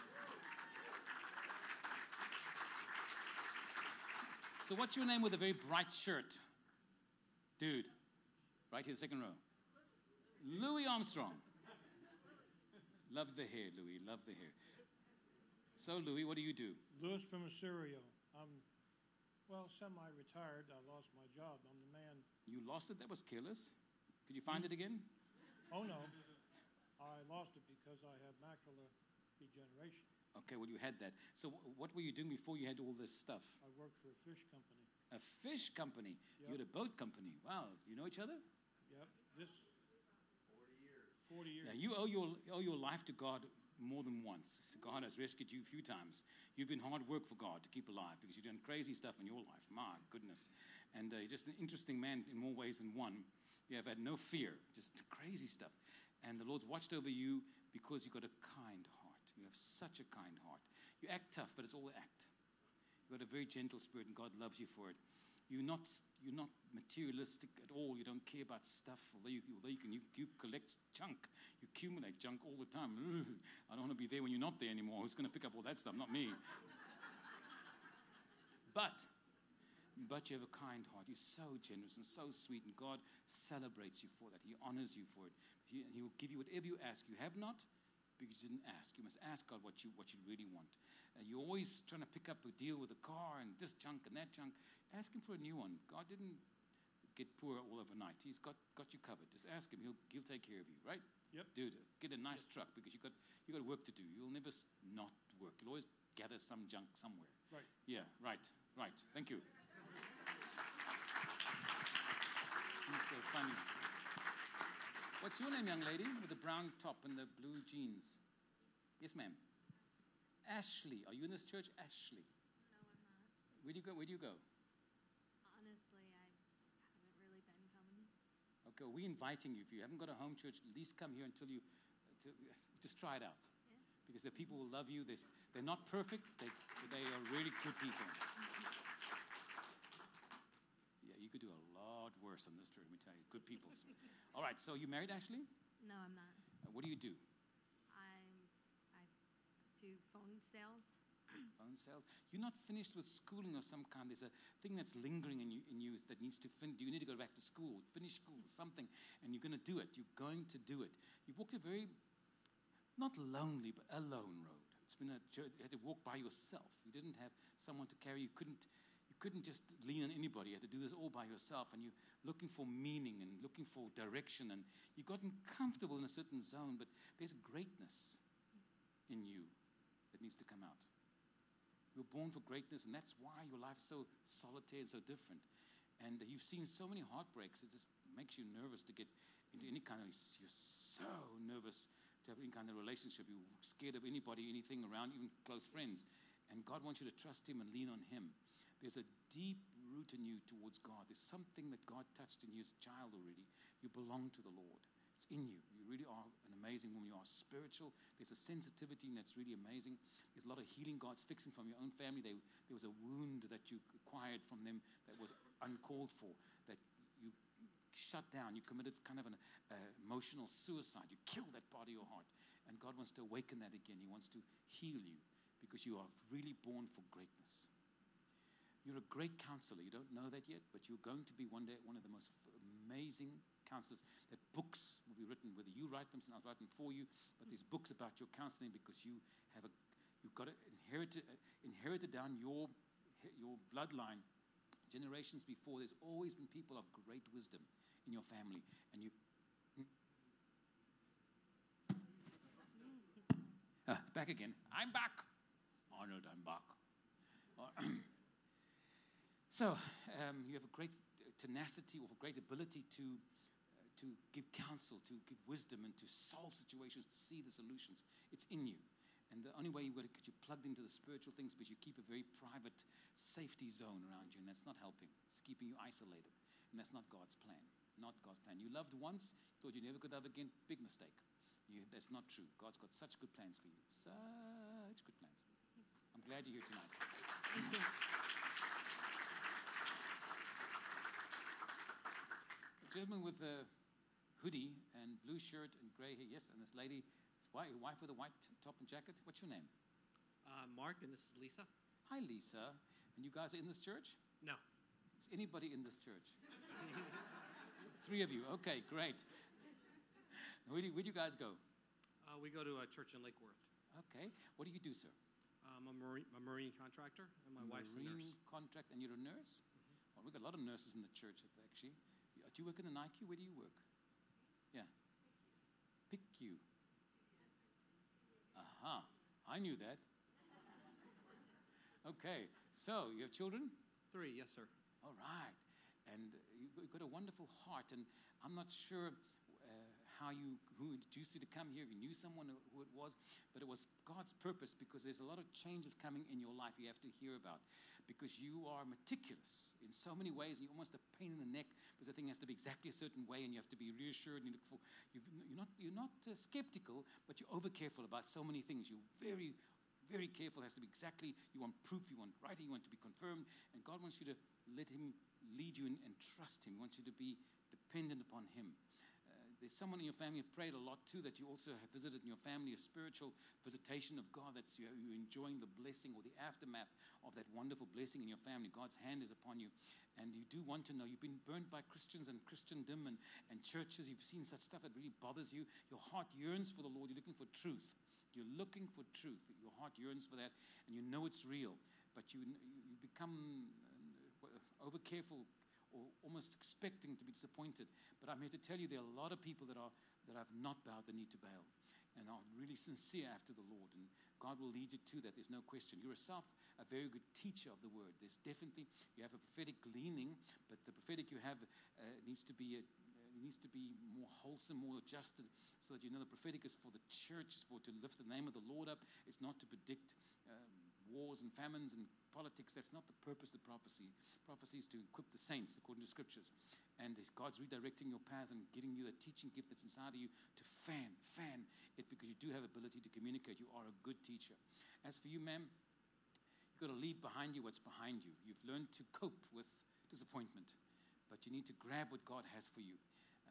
So what's your name with a very bright shirt? Dude. Right here, the second row. Louis Armstrong. Love the hair, Louis. Love the hair. So, Louis, what do you do? Louis Primiserio. I'm, well, semi-retired. I lost my job. I'm the man. You lost it? That was careless. Could you find it again? Oh, no. I lost it because I have macular degeneration. Okay, well, you had that. So what were you doing before you had all this stuff? I worked for a fish company. A fish company? Yep. You had a boat company. Wow. Do you know each other? Yep. This forty years. forty years. Now, you owe your, owe your life to God more than once. God has rescued you a few times. You've been hard work for God to keep alive because you've done crazy stuff in your life. My goodness. And uh, you're just an interesting man in more ways than one. You have had no fear, just crazy stuff. And the Lord's watched over you because you've got a kind heart. You have such a kind heart. You act tough, but it's all act. You've got a very gentle spirit, and God loves you for it. You're not, you're not materialistic at all. You don't care about stuff, although you, although you can you, you collect junk. You accumulate junk all the time. I don't want to be there when you're not there anymore. Who's going to pick up all that stuff? Not me. But, but you have a kind heart. You're so generous and so sweet, and God celebrates you for that. He honors you for it. He, and he will give you whatever you ask. You have not because you didn't ask. You must ask God what you what you really want. And you're always trying to pick up a deal with a car and this junk and that junk. Ask him for a new one. God didn't get poor all overnight. He's got, got you covered. Just ask him. He'll he'll take care of you, right? Yep. Dude, get a nice yep. truck because you got you got work to do. You'll never not work. You'll always gather some junk somewhere. Right. Yeah. Right. Right. Thank you. He's so funny. What's your name, young lady, with the brown top and the blue jeans? Yes, ma'am. Ashley. Are you in this church? Ashley. No, I'm not. Where do you go? Where do you go? Honestly, I haven't really been coming. Okay, we're inviting you. If you haven't got a home church, at least come here until you, to, just try it out. Yeah. Because the people will love you. They're, they're not perfect. They, they are really good people. Yeah, you could do a lot worse on this church, let me tell you. Good people. All right, so you married, Ashley? No, I'm not. Uh, what do you do? I'm, I do phone sales. Phone sales. You're not finished with schooling of some kind. There's a thing that's lingering in you, in you that needs to finish. You need to go back to school, finish school, something, and you're going to do it. You're going to do it. You've walked a very, not lonely, but alone road. It's been a journey. You had to walk by yourself. You didn't have someone to carry. You couldn't, you couldn't just lean on anybody. You had to do this all by yourself, and you're looking for meaning and looking for direction, and you've gotten comfortable in a certain zone, but there's greatness in you that needs to come out. You're born for greatness, and that's why your life is so solitary and so different. And you've seen so many heartbreaks, it just makes you nervous to get into any kind of, you're so nervous to have any kind of relationship. You're scared of anybody, anything around, even close friends. And God wants you to trust Him and lean on Him. There's a deep root in you towards God. There's something that God touched in you as a child already. You belong to the Lord. It's in you. You really are an amazing woman. You are spiritual. There's a sensitivity that's really amazing. There's a lot of healing God's fixing from your own family. They, there was a wound that you acquired from them that was uncalled for, that you shut down. You committed kind of an uh, emotional suicide. You killed that part of your heart. And God wants to awaken that again. He wants to heal you because you are really born for greatness. You're a great counselor. You don't know that yet, but you're going to be one day one of the most amazing counselors. That books will be written, whether you write them, I'll write them for you, but there's books about your counseling because you have a, you've got it inherited, inherited down your, your bloodline. Generations before, there's always been people of great wisdom in your family, and you. Uh, back again. I'm back. Arnold, I'm back. So, um, you have a great tenacity or a great ability to, uh, to give counsel, to give wisdom, and to solve situations, to see the solutions. It's in you. And the only way you've got to get you plugged into the spiritual things because you keep a very private safety zone around you, and that's not helping. It's keeping you isolated. And that's not God's plan. Not God's plan. You loved once, thought you never could love again. Big mistake. You, that's not true. God's got such good plans for you. Such good plans for you. I'm glad you're here tonight. Thank you. A gentleman with a hoodie and blue shirt and gray hair. Yes, and this lady, his wife, wife with a white top and jacket. What's your name? Uh, Mark, and this is Lisa. Hi, Lisa. And you guys are in this church? No. Is anybody in this church? Three of you. Okay, great. Where do, where do you guys go? Uh, we go to a church in Lake Worth. Okay. What do you do, sir? I'm a marine, a marine contractor, and my wife's a nurse. Marine contract, and you're a nurse? Mm-hmm. Well, we've got a lot of nurses in the church, actually. Do you work in the Nike? Where do you work? Yeah. P I C U. Aha. I knew that. Okay. So, you have children? Three, yes, sir. All right. And you've got a wonderful heart, and I'm not sure uh, how you, who induced you to come here, if you knew someone who it was, but it was God's purpose because there's a lot of changes coming in your life you have to hear about because you are meticulous in so many ways, and you're almost a pain in the neck because the thing has to be exactly a certain way, and you have to be reassured, and you look for, you've, you're not, you're not uh, skeptical, but you're over-careful about so many things. You're very very careful. It has to be exactly, you want proof, you want writing, you want to be confirmed, and God wants you to let Him lead you and, and trust Him. He wants you to be dependent upon Him. Uh, there's someone in your family who prayed a lot too, that you also have visited in your family, a spiritual visitation of God, that's you, you're enjoying the blessing or the aftermath of that wonderful blessing in your family. God's hand is upon you, and you do want to know. You've been burnt by Christians and Christendom and, and churches. You've seen such stuff that really bothers you. Your heart yearns for the Lord. You're looking for truth. You're looking for truth. Your heart yearns for that, and you know it's real, but you you become uh, over careful or almost expecting to be disappointed. But I'm here to tell you there are a lot of people that are that have not bowed the knee to Baal and are really sincere after the Lord, and God will lead you to that. There's no question. You're yourself a very good teacher of the word. There's definitely, you have a prophetic leaning, but the prophetic you have uh, needs to be a It needs to be more wholesome, more adjusted, so that you know the prophetic is for the church, is for to lift the name of the Lord up. It's not to predict um, wars and famines and politics. That's not the purpose of prophecy. Prophecy is to equip the saints according to scriptures. And God's redirecting your paths and giving you the teaching gift that's inside of you to fan, fan it, because you do have ability to communicate. You are a good teacher. As for you, ma'am, you've got to leave behind you what's behind you. You've learned to cope with disappointment, but you need to grab what God has for you.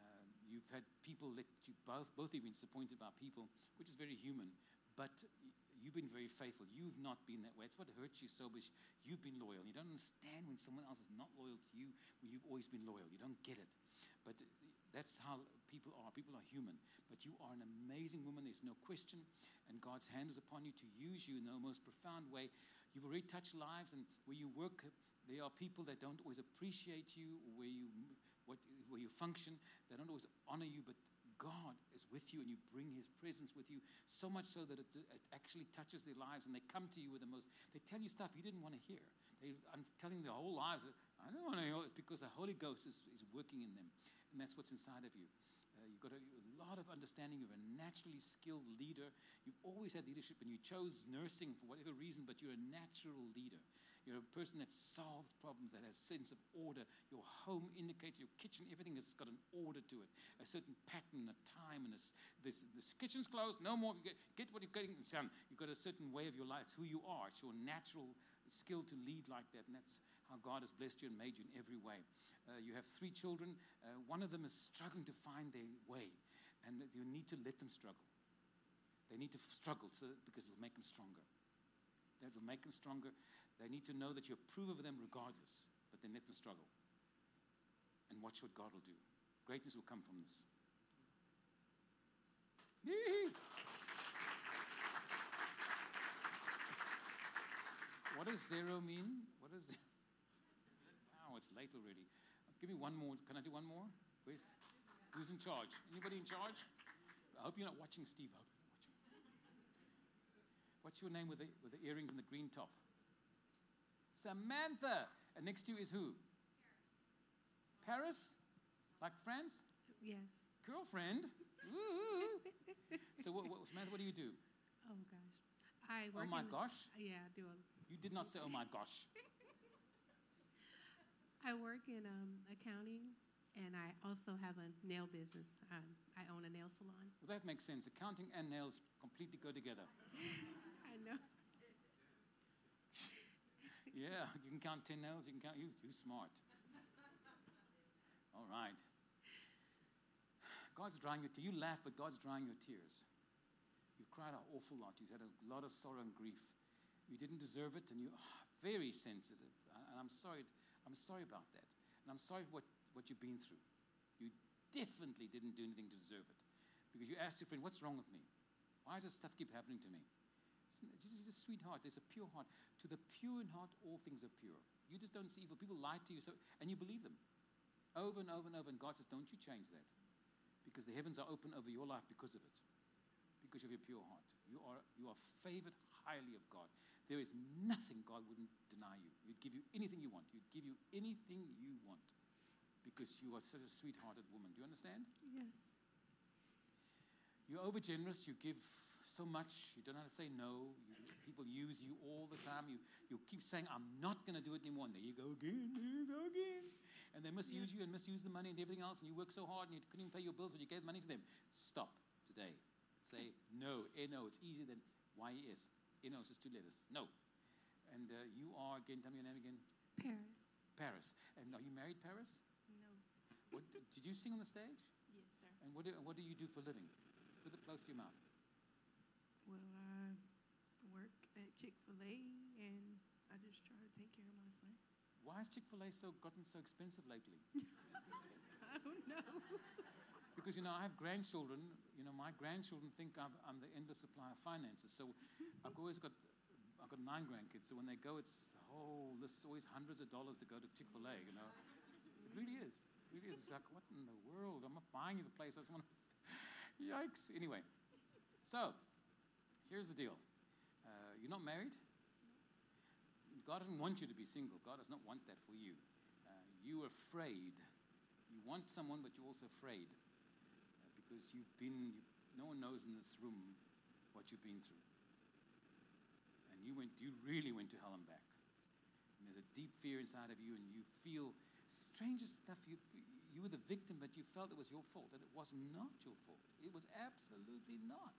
You've had people let you, both, both of you been disappointed by people, which is very human, but you've been very faithful. You've not been that way. It's what hurts you so much. You've been loyal. You don't understand when someone else is not loyal to you, when you've always been loyal. You don't get it. But that's how people are. People are human. But you are an amazing woman. There's no question. And God's hand is upon you to use you in the most profound way. You've already touched lives, and where you work, there are people that don't always appreciate you, or where you, what, where you function. They don't always honor you, but God is with you, and you bring His presence with you, so much so that it, it actually touches their lives, and they come to you with the most, they tell you stuff you didn't want to hear. They, I'm telling their whole lives, I don't want to hear it. It's because the Holy Ghost is, is working in them, and that's what's inside of you. Uh, you've got a, a lot of understanding. You're a naturally skilled leader. You've always had leadership, and you chose nursing for whatever reason, but you're a natural leader. You're a person that solves problems, that has a sense of order. Your home indicates, your kitchen, everything has got an order to it, a certain pattern, a time, and a, this, this kitchen's closed, no more, you get, get what you're getting done. You've got a certain way of your life. It's who you are. It's your natural skill to lead like that, and that's how God has blessed you and made you in every way. Uh, you have three children. Uh, one of them is struggling to find their way, and you need to let them struggle. They need to struggle so, because it'll make them stronger. That will make them stronger. They need to know that you approve of them regardless, but then let them struggle. And watch what God will do. Greatness will come from this. Yee! What does zero mean? What is it? Oh, it's late already. Give me one more. Can I do one more? Where's, who's in charge? Anybody in charge? I hope you're not watching, Steve. I hope you're not watching. What's your name with the, with the earrings and the green top? Samantha. And next to you is who? Paris? Like France? Yes. Girlfriend? Ooh. So what, what, Samantha, what do you do? Oh, gosh. I work Oh, my in, gosh? Yeah, I do. A, You did not say, oh, my gosh. I work in um, accounting, and I also have a nail business. Um, I own a nail salon. Well, that makes sense. Accounting and nails completely go together. I know. Yeah, you can count ten nails. You can count you. You're smart. All right. God's drying your tears. You laugh, but God's drying your tears. You've cried an awful lot. You've had a lot of sorrow and grief. You didn't deserve it, and you're very sensitive. And I'm sorry. I'm sorry about that. And I'm sorry for what, what you've been through. You definitely didn't do anything to deserve it. Because you asked your friend, what's wrong with me? Why does this stuff keep happening to me? It's just a sweetheart. There's a pure heart. To the pure in heart, all things are pure. You just don't see evil. People lie to you, so, and you believe them. Over and over and over. And God says, don't you change that. Because the heavens are open over your life because of it. Because of your pure heart. You are, you are favored highly of God. There is nothing God wouldn't deny you. He'd give you anything you want. He'd give you anything you want. Because you are such a sweethearted woman. Do you understand? Yes. You're over-generous. You give so much. You don't know how to say no. You, people use you all the time. You, you keep saying, I'm not going to do it anymore. And there you go again. There you go again. And they misuse you and misuse the money and everything else. And you work so hard and you couldn't even pay your bills, but you gave money to them. Stop today. Say no. N O. It's easier than Y E S. N O is just two letters. No. And uh, you are, again, tell me your name again. Paris. Paris. And are you married, Paris? No. What, did you sing on the stage? Yes, sir. And what do, what do you do for a living? Put it close to your mouth. Well, I work at Chick-fil-A, and I just try to take care of my son. Why has Chick-fil-A so gotten so expensive lately? I don't know. Because, you know, I have grandchildren. You know, my grandchildren think I'm, I'm the endless supply of finances. So I've always got, I've got nine grandkids. So when they go, it's, oh, this is always hundreds of dollars to go to Chick-fil-A, you know. It really is. It really is. It's like, what in the world? I'm not buying you the place. I just want to, yikes. Anyway, so here's the deal. Uh, you're not married? God doesn't want you to be single. God does not want that for you. Uh, you're afraid. You want someone, but you're also afraid. Because you've been, you, no one knows in this room what you've been through. And you went, you really went to hell and back. And there's a deep fear inside of you, and you feel strangest stuff. You, you were the victim, but you felt it was your fault, and it was not your fault. It was absolutely not.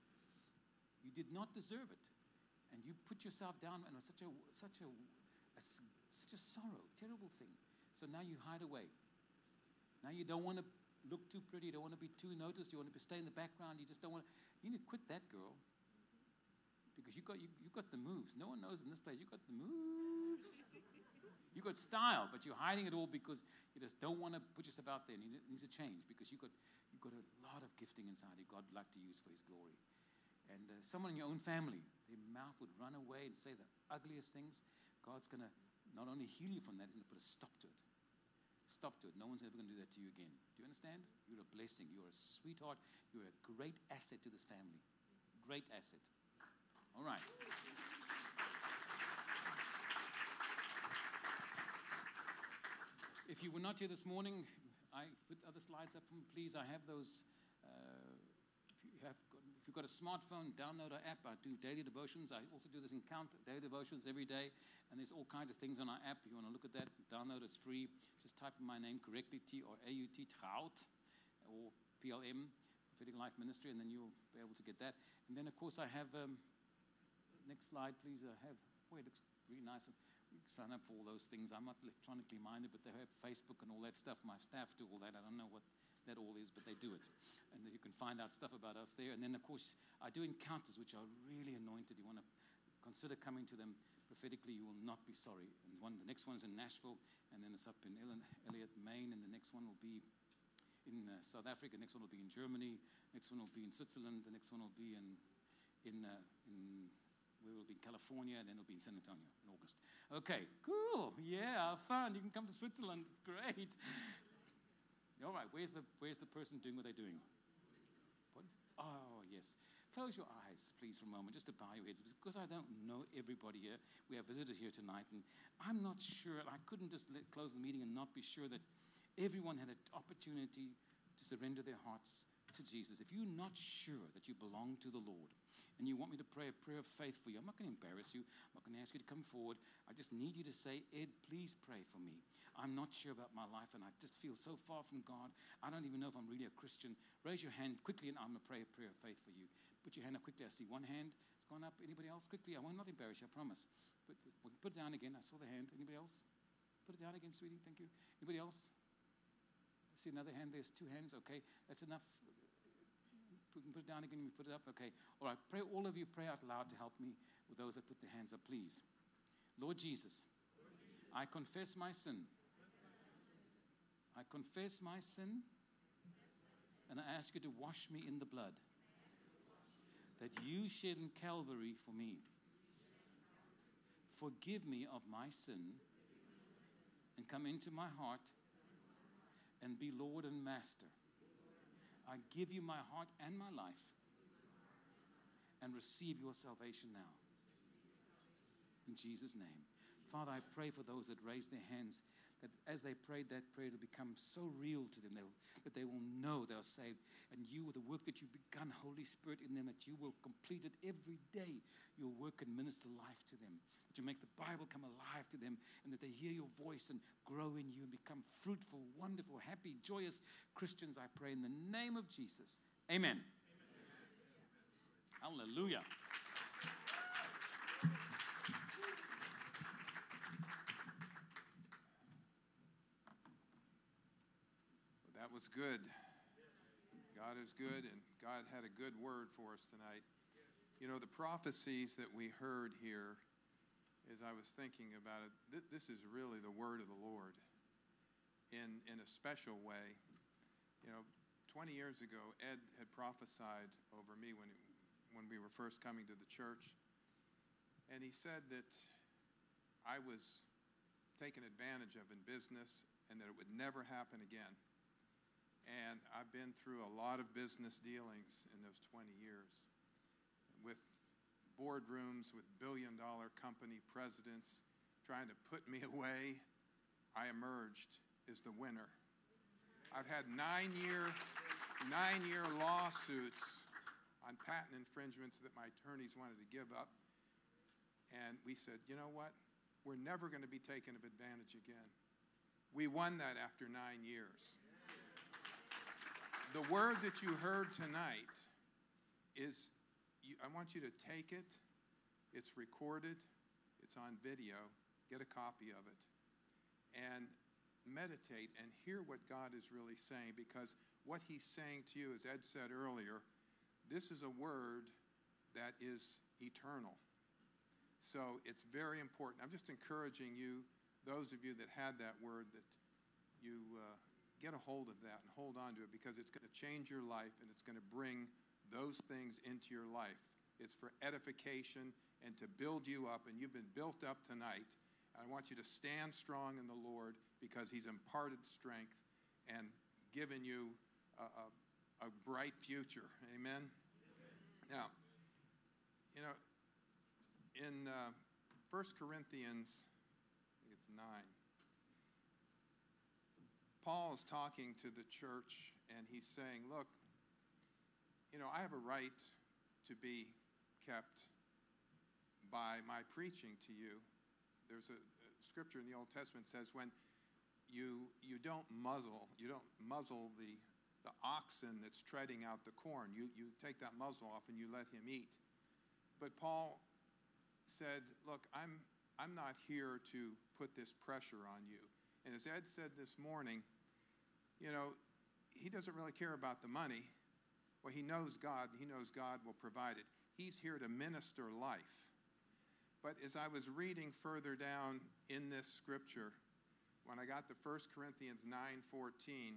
You did not deserve it. And you put yourself down, and it was such a, such a, a, such a sorrow, terrible thing. So now you hide away. Now you don't want to look too pretty. You don't want to be too noticed. You want to stay in the background. You just don't want to. You need to quit that, girl. because you got you, you got the moves. No one knows in this place. You got the moves. You got style, but you're hiding it all because you just don't want to put yourself out there. And it needs to change because you got you got a lot of gifting inside you. God would like to use for His glory. And uh, someone in your own family, their mouth would run away and say the ugliest things. God's going to not only heal you from that, He's going to put a stop to it. Stop to it. No one's ever going to do that to you again. Do you understand? You're a blessing. You're a sweetheart. You're a great asset to this family. Great asset. All right. If you were not here this morning, I put other slides up for me, please. I have those. Uh, if you have got, if you've got a smartphone, download our app. I do daily devotions. I also do this encounter daily devotions every day. And there's all kinds of things on our app. If you want to look at that, download it. It's free. Just type in my name correctly, T or A U T, Trout, or P L M, Prophetic Life Ministry, and then you'll be able to get that. And then, of course, I have, um, next slide, please. I have, oh, it looks really nice. You can sign up for all those things. I'm not electronically minded, but they have Facebook and all that stuff. My staff do all that. I don't know what that all is, but they do it. And you can find out stuff about us there. And then, of course, I do encounters, which are really anointed. You want to consider coming to them prophetically. You will not be sorry. And one, the next one's in Nashville, and then it's up in Elliott, Maine, and the next one will be in uh, South Africa. The next one will be in Germany. The next one will be in Switzerland. The next one will be in in uh, in we will be in California, and then it'll be in San Antonio in August. Okay, cool. Yeah, fun. You can come to Switzerland. It's great. All right. Where's the where's the person doing what they're doing? What? Oh yes. Close your eyes, please, for a moment, just to bow your heads, because I don't know everybody here. We have visitors here tonight, and I'm not sure. I couldn't just let, close the meeting and not be sure that everyone had an opportunity to surrender their hearts to Jesus. If you're not sure that you belong to the Lord, and you want me to pray a prayer of faith for you, I'm not going to embarrass you. I'm not going to ask you to come forward. I just need you to say, Ed, please pray for me. I'm not sure about my life, and I just feel so far from God. I don't even know if I'm really a Christian. Raise your hand quickly, and I'm going to pray a prayer of faith for you. Put your hand up quickly. I see one hand. It's gone up. Anybody else? Quickly. I will not embarrass you, I promise. But put it down again. I saw the hand. Anybody else? Put it down again, sweetie. Thank you. Anybody else? I see another hand. There's two hands. Okay. That's enough. Put, put it down again. Put it up. Okay. All right. Pray. All of you pray out loud to help me with those that put their hands up, please. Lord Jesus, I confess my sin. I confess my sin, and I ask you to wash me in the blood that you shed in Calvary for me. Forgive me of my sin and come into my heart and be Lord and Master. I give you my heart and my life and receive your salvation now. In Jesus' name. Father, I pray for those that raise their hands, that as they prayed that prayer, to become so real to them they'll, that they will know they're saved. And you, the work that you've begun, Holy Spirit, in them, that you will complete it every day. You'll work and minister life to them. That you make the Bible come alive to them, and that they hear your voice and grow in you and become fruitful, wonderful, happy, joyous Christians, I pray in the name of Jesus. Amen. Amen. Hallelujah. That was good. God is good, and God had a good word for us tonight. You know, the prophecies that we heard here, as I was thinking about it, th- this is really the word of the Lord in, in a special way. You know, twenty years ago, Ed had prophesied over me when, when we were first coming to the church. And he said that I was taken advantage of in business and that it would never happen again. And I've been through a lot of business dealings in those twenty years with boardrooms, with billion-dollar company presidents trying to put me away. I emerged as the winner. I've had nine-year, nine-year lawsuits on patent infringements that my attorneys wanted to give up. And we said, you know what? We're never going to be taken advantage again. We won that after nine years. The word that you heard tonight is, you, I want you to take it. It's recorded. It's on video. Get a copy of it. And meditate and hear what God is really saying, because what he's saying to you, as Ed said earlier, this is a word that is eternal. So it's very important. I'm just encouraging you, those of you that had that word, that you uh, get a hold of that and hold on to it, because it's going to change your life and it's going to bring those things into your life. It's for edification and to build you up, and you've been built up tonight. I want you to stand strong in the Lord, because he's imparted strength and given you a, a, a bright future. Amen? Amen. Now, you know, in uh, First Corinthians, I think it's nine, Paul is talking to the church, and he's saying, look, you know, I have a right to be kept by my preaching to you. There's a, a scripture in the Old Testament that says when you you don't muzzle, you don't muzzle the, the oxen that's treading out the corn. You, you take that muzzle off and you let him eat. But Paul said, look, I'm, I'm not here to put this pressure on you. And as Ed said this morning, you know, he doesn't really care about the money. Well, he knows God. He knows God will provide it. He's here to minister life. But as I was reading further down in this scripture, when I got to First Corinthians nine fourteen,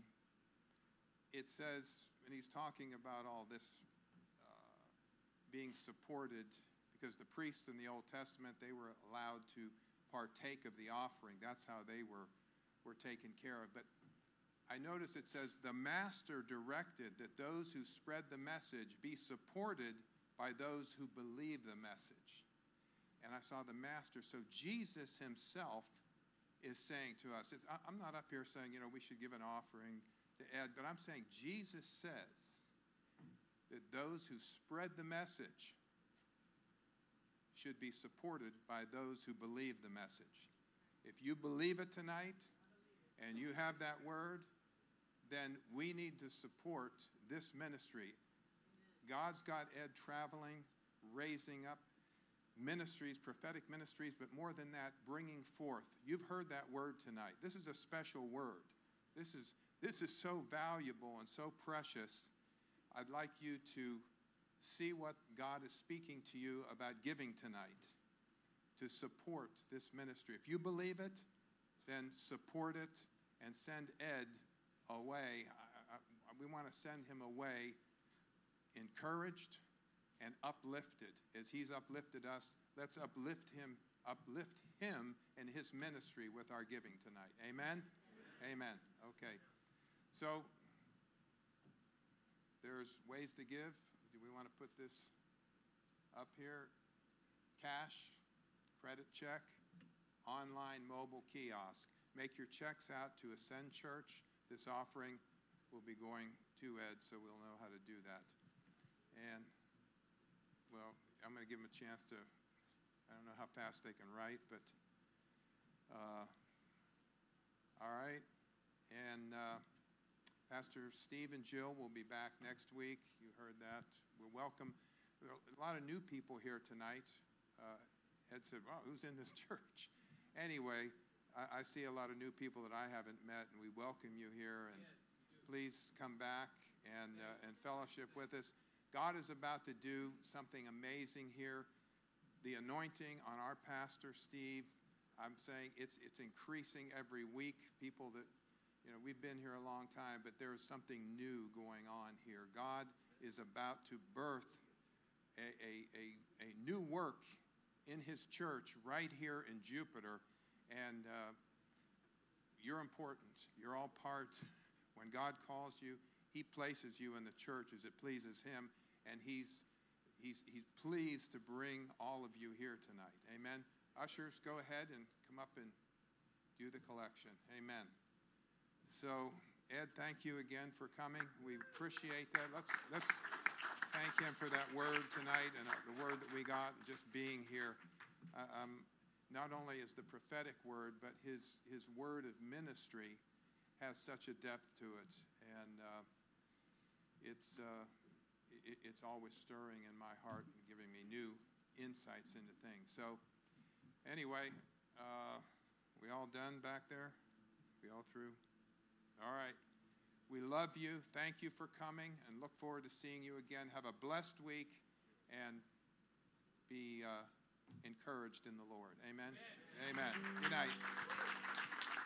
it says, and he's talking about all this uh, being supported, because the priests in the Old Testament, they were allowed to partake of the offering. That's how they were, were taken care of. But I notice it says, the master directed that those who spread the message be supported by those who believe the message. And I saw the master. So Jesus himself is saying to us, it's, I'm not up here saying, you know, we should give an offering to Ed, but I'm saying Jesus says that those who spread the message should be supported by those who believe the message. If you believe it tonight and you have that word, then we need to support this ministry. God's got Ed traveling, raising up ministries, prophetic ministries, but more than that, bringing forth. You've heard that word tonight. This is a special word. This is, this is so valuable and so precious. I'd like you to see what God is speaking to you about giving tonight to support this ministry. If you believe it, then support it and send Ed away. I, I, we want to send him away encouraged and uplifted. As he's uplifted us, let's uplift him, uplift him and his ministry with our giving tonight. Amen? Amen. Amen. Okay. So there's ways to give. Do we want to put this up here? Cash, credit check, online mobile kiosk. Make your checks out to Ascend Church. This offering will be going to Ed, so we'll know how to do that. And, well, I'm going to give them a chance to, I don't know how fast they can write, but, uh, all right. And uh, Pastor Steve and Jill will be back next week. You heard that. We're welcome. There are a lot of new people here tonight. Uh, Ed said, wow, who's in this church? Anyway, I, I see a lot of new people that I haven't met, and we welcome you here. And yes, please come back and, uh, and fellowship with us. God is about to do something amazing here. The anointing on our pastor, Steve, I'm saying it's it's increasing every week. People that, you know, we've been here a long time, but there is something new going on here. God is about to birth a, a, a, a new work in his church right here in Jupiter. And uh, you're important. You're all part. When God calls you, he places you in the church as it pleases him. And he's, he's, he's pleased to bring all of you here tonight. Amen. Ushers, go ahead and come up and do the collection. Amen. So, Ed, thank you again for coming. We appreciate that. Let's, let's thank him for that word tonight and the word that we got, and just being here. Uh, um, not only is the prophetic word, but his, his word of ministry has such a depth to it. And uh, it's... Uh, it's always stirring in my heart and giving me new insights into things. So anyway, uh, we all done back there? We all through? All right. We love you. Thank you for coming and look forward to seeing you again. Have a blessed week, and be uh, encouraged in the Lord. Amen? Amen. Good night.